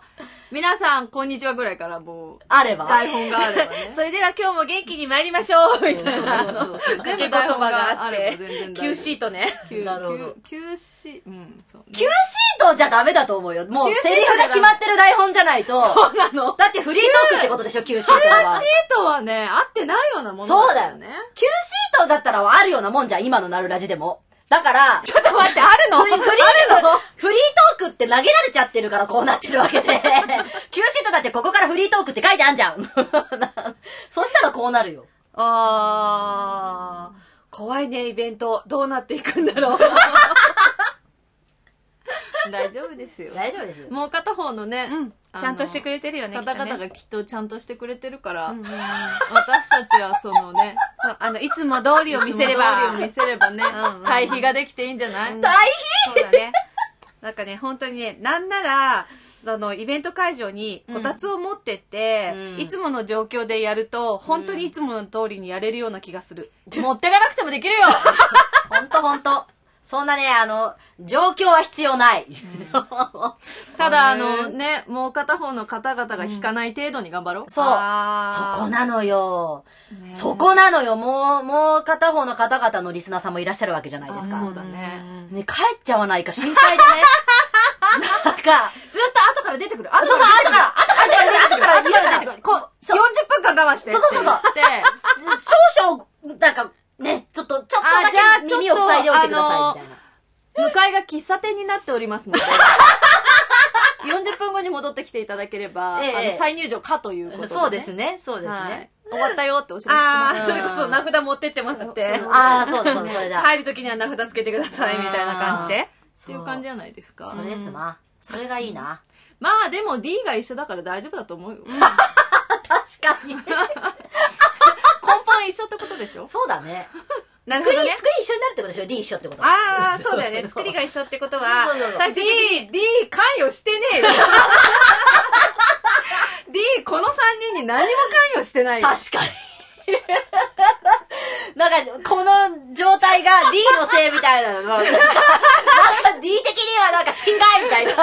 皆さん、こんにちはぐらいからもう、 あれば。 台本があればね。 それでは今日も元気に参りましょうみたいな。 全部台本があれば全然大丈夫。 Q シートね。 なるほど。 Q シート、うん、そうね。 Q シートじゃダメだと思うよ。もうセリフが決まってる台本じゃないと。 そうなの。 だってフリートークってことでしょ、Q シートは。 Q シートはね、合ってないようなものそうだよね。Q シートだったらあるようなもんじゃん、今のなるラジでも。だから、 ちょっと待って、あるのフリー、フリーフリートークって投げられちゃってるからこうなってるわけで。Q シートだってここからフリートークって書いてあんじゃん。そしたらこうなるよ。 あー、怖いね、イベント。どうなっていくんだろう。 大丈夫ですよ。 大丈夫ですよ。 もう片方のね、 うん。ちゃんとしてくれてるよね、 方々 ねがきっとちゃんとしてくれてるから、うんうん、私たちはそのね、 あの、いつも通りを見せれば。 いつも通りを見せればね、うん、対比ができていいんじゃない、うん、 対比そうだね。なんかね、本当にね、なんなら、あの、イベント会場にこたつを持ってって、うん、いつもの状況でやると、本当にいつもの通りにやれるような気がする。 うん、持ってかなくてもできるよ。 ほんとほんと。そんなね、あの、状況は必要ない。うん、 ただ、あのね、もう片方の方々が引かない程度に頑張ろう。うん、 そう。そこなのよ。そこなのよ。もう、もう片方の方々のリスナーさんもいらっしゃるわけじゃないですか。 そうだね。 ね、帰っちゃわないか心配でね。なんか、 ずっと後から出てくる。 そうそう、後から、後から出てくる。後から出てくる。 こう、よんじゅっぷんかん我慢して。 そうそうそう。で、少々、なんか、ね、ちょっと、ちょっとだけ耳を塞いでおいてください、みたいな。 向かいが喫茶店になっておりますので、よんじゅっぷんごに戻ってきていただければ、ええ、あの再入場かということで、ね。 そうですね、そうですね。はい、 終わったよってお知らせします。 ああ、それこそ名札持ってってもらって。 ああ、そうだそうだ、それだ。 入るときには名札つけてください、みたいな感じで。 っていう感じじゃないですか。 それですな。それがいいな。 まあでも D が一緒だから大丈夫だと思うよ。 確かに。根本一緒ってことでしょ？ そうだね。 なるほどね。 作り一緒になるってことでしょ？ D 一緒ってこと。 ああ、そうだよね。作りが一緒ってことは、 最初に D、D 関与してねえよ。D、このさんにんに何も関与してないよ。 確かに。なんか、この状態が D のせいみたいなのが、なんか D 的にはなんか侵害みたいな。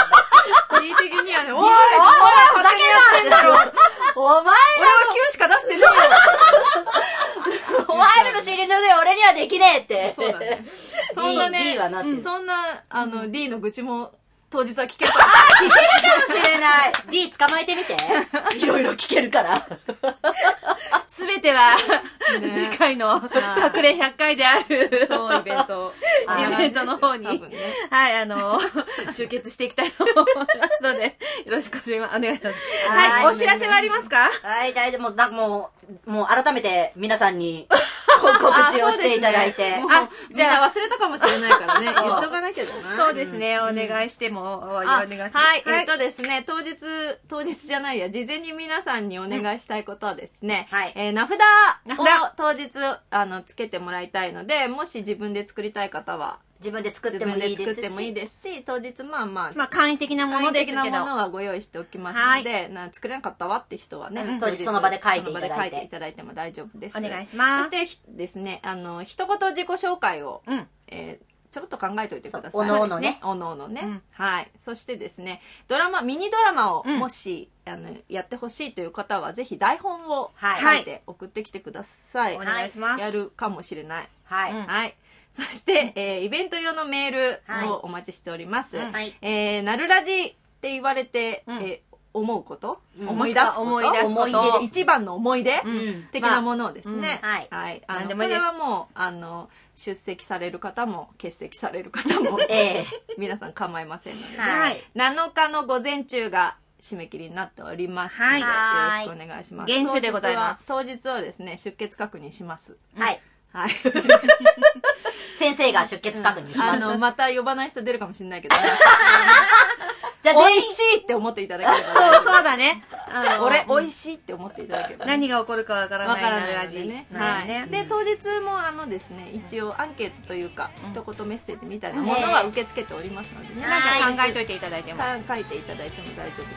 D 的にはね、おい、 お前ふざけんなよ。お前ら俺はきゅうしか出してねえよ。 お前らの尻拭い俺にはできねえって。 そうだね。そんなね、 D はなってる。 そんな、あの、D の愚痴も当日は聞けるかも。聞けるかもしれない。D 捕まえてみて。いろいろ聞けるから。 すべては、次回の隠れひゃっかいである、 そう、イベント。 イベントの方に、はい、あの、集結していきたいと思いますので、よろしくお願いします。はい、お知らせはありますか？ はい、大丈夫。なんかもう、もう改めて皆さんに告知をしていただいて。 あ、じゃあ忘れたかもしれないからね、言っとかなきゃだな。 そうですね、お願いしても、お願いします。 はい、えっとですね、当日、当日じゃないや、事前に皆さんにお願いしたいことはですね、はい。えー、名札を当日、あの、つけてもらいたいので、もし自分で作りたい方は、 自分で作ってもいいですし、 自分で作ってもいいですし、当日まあまあ、 まあ簡易的なものですけど、 簡易的なものはご用意しておきますので、はい、な作れなかったわって人はね、うん、 当日その場で書いていただいて、 その場で書いていただいても大丈夫です。 お願いします。 そしてですね、あの、一言自己紹介を、うん、えーちょろっと考えておいてください。 おのおのね。 おのおのね、うん。はい。そしてですね、ドラマ、ミニドラマをもし、うん、あのやってほしいという方は、ぜひ台本を書いて送ってきてください。 はい、お願いします。 やるかもしれない。 はい。 はい。そして、えー、イベント用のメールをお待ちしております。はい。えー、なるラジって言われて、うん、えー思うこと、うん、思い出すこと、 思い出すこと、 一番の思い出、うん、的なものをですね、 まあうん、 はい、あのこれはもうあの出席される方も欠席される方も、 えー、 皆さん構いませんので、 はい、 なのかの午前中が締め切りになっておりますので、はい、よろしくお願いします。 厳守でございます。 当日は、当日はですね、出欠確認します。 はい。 はい。 先生が出欠確認します。 あの、また呼ばない人出るかもしれないけど、ね、 じゃあ、 美味しいって思っていただければ。 そう、そうだね。 あの俺、美味しいって思っていただければ。 何が起こるかわからないなるラジね。はい。で、当日もあのですね、一応アンケートというか、一言メッセージみたいなものは受け付けておりますのでね。 なんか考えといていただいても。 書いていただいても大丈夫ですので。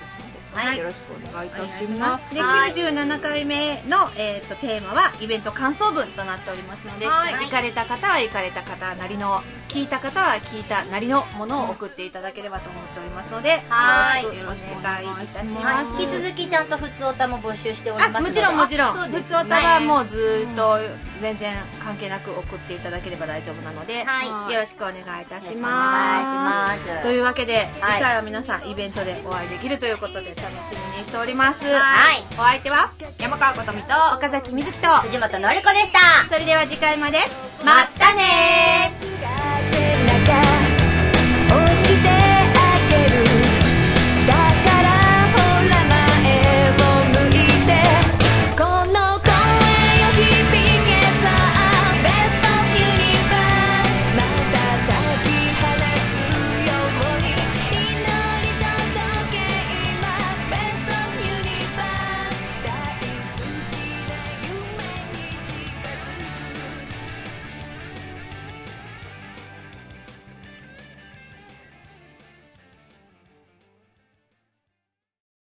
はい、 よろしくお願いいたしお願いしまますす。で、きゅうじゅうななかいめの、えー、とテーマはイベント感想文となっておりますので、 はい行かれた方は行かれた方なりの、聞いた方は聞いたなりのものを送っていただければと思っておりますので、 はいよろしくお願いいたしはいます。 引き続きちゃんと普通おたも募集しておりあ、 ますので。 もちろんもちろん。 あそうですね普通おたはもうずーっと全然関係なく送っていただければ大丈夫なので、 はいよろしくお願いいたしおます。 願いします。 というわけで、 はい次回は皆さんイベントでお会いできるということで楽しみにしております。 はいお相手は山川ことみと岡崎みずきと、 藤本のりこでした。 それでは次回まで、 まったねー。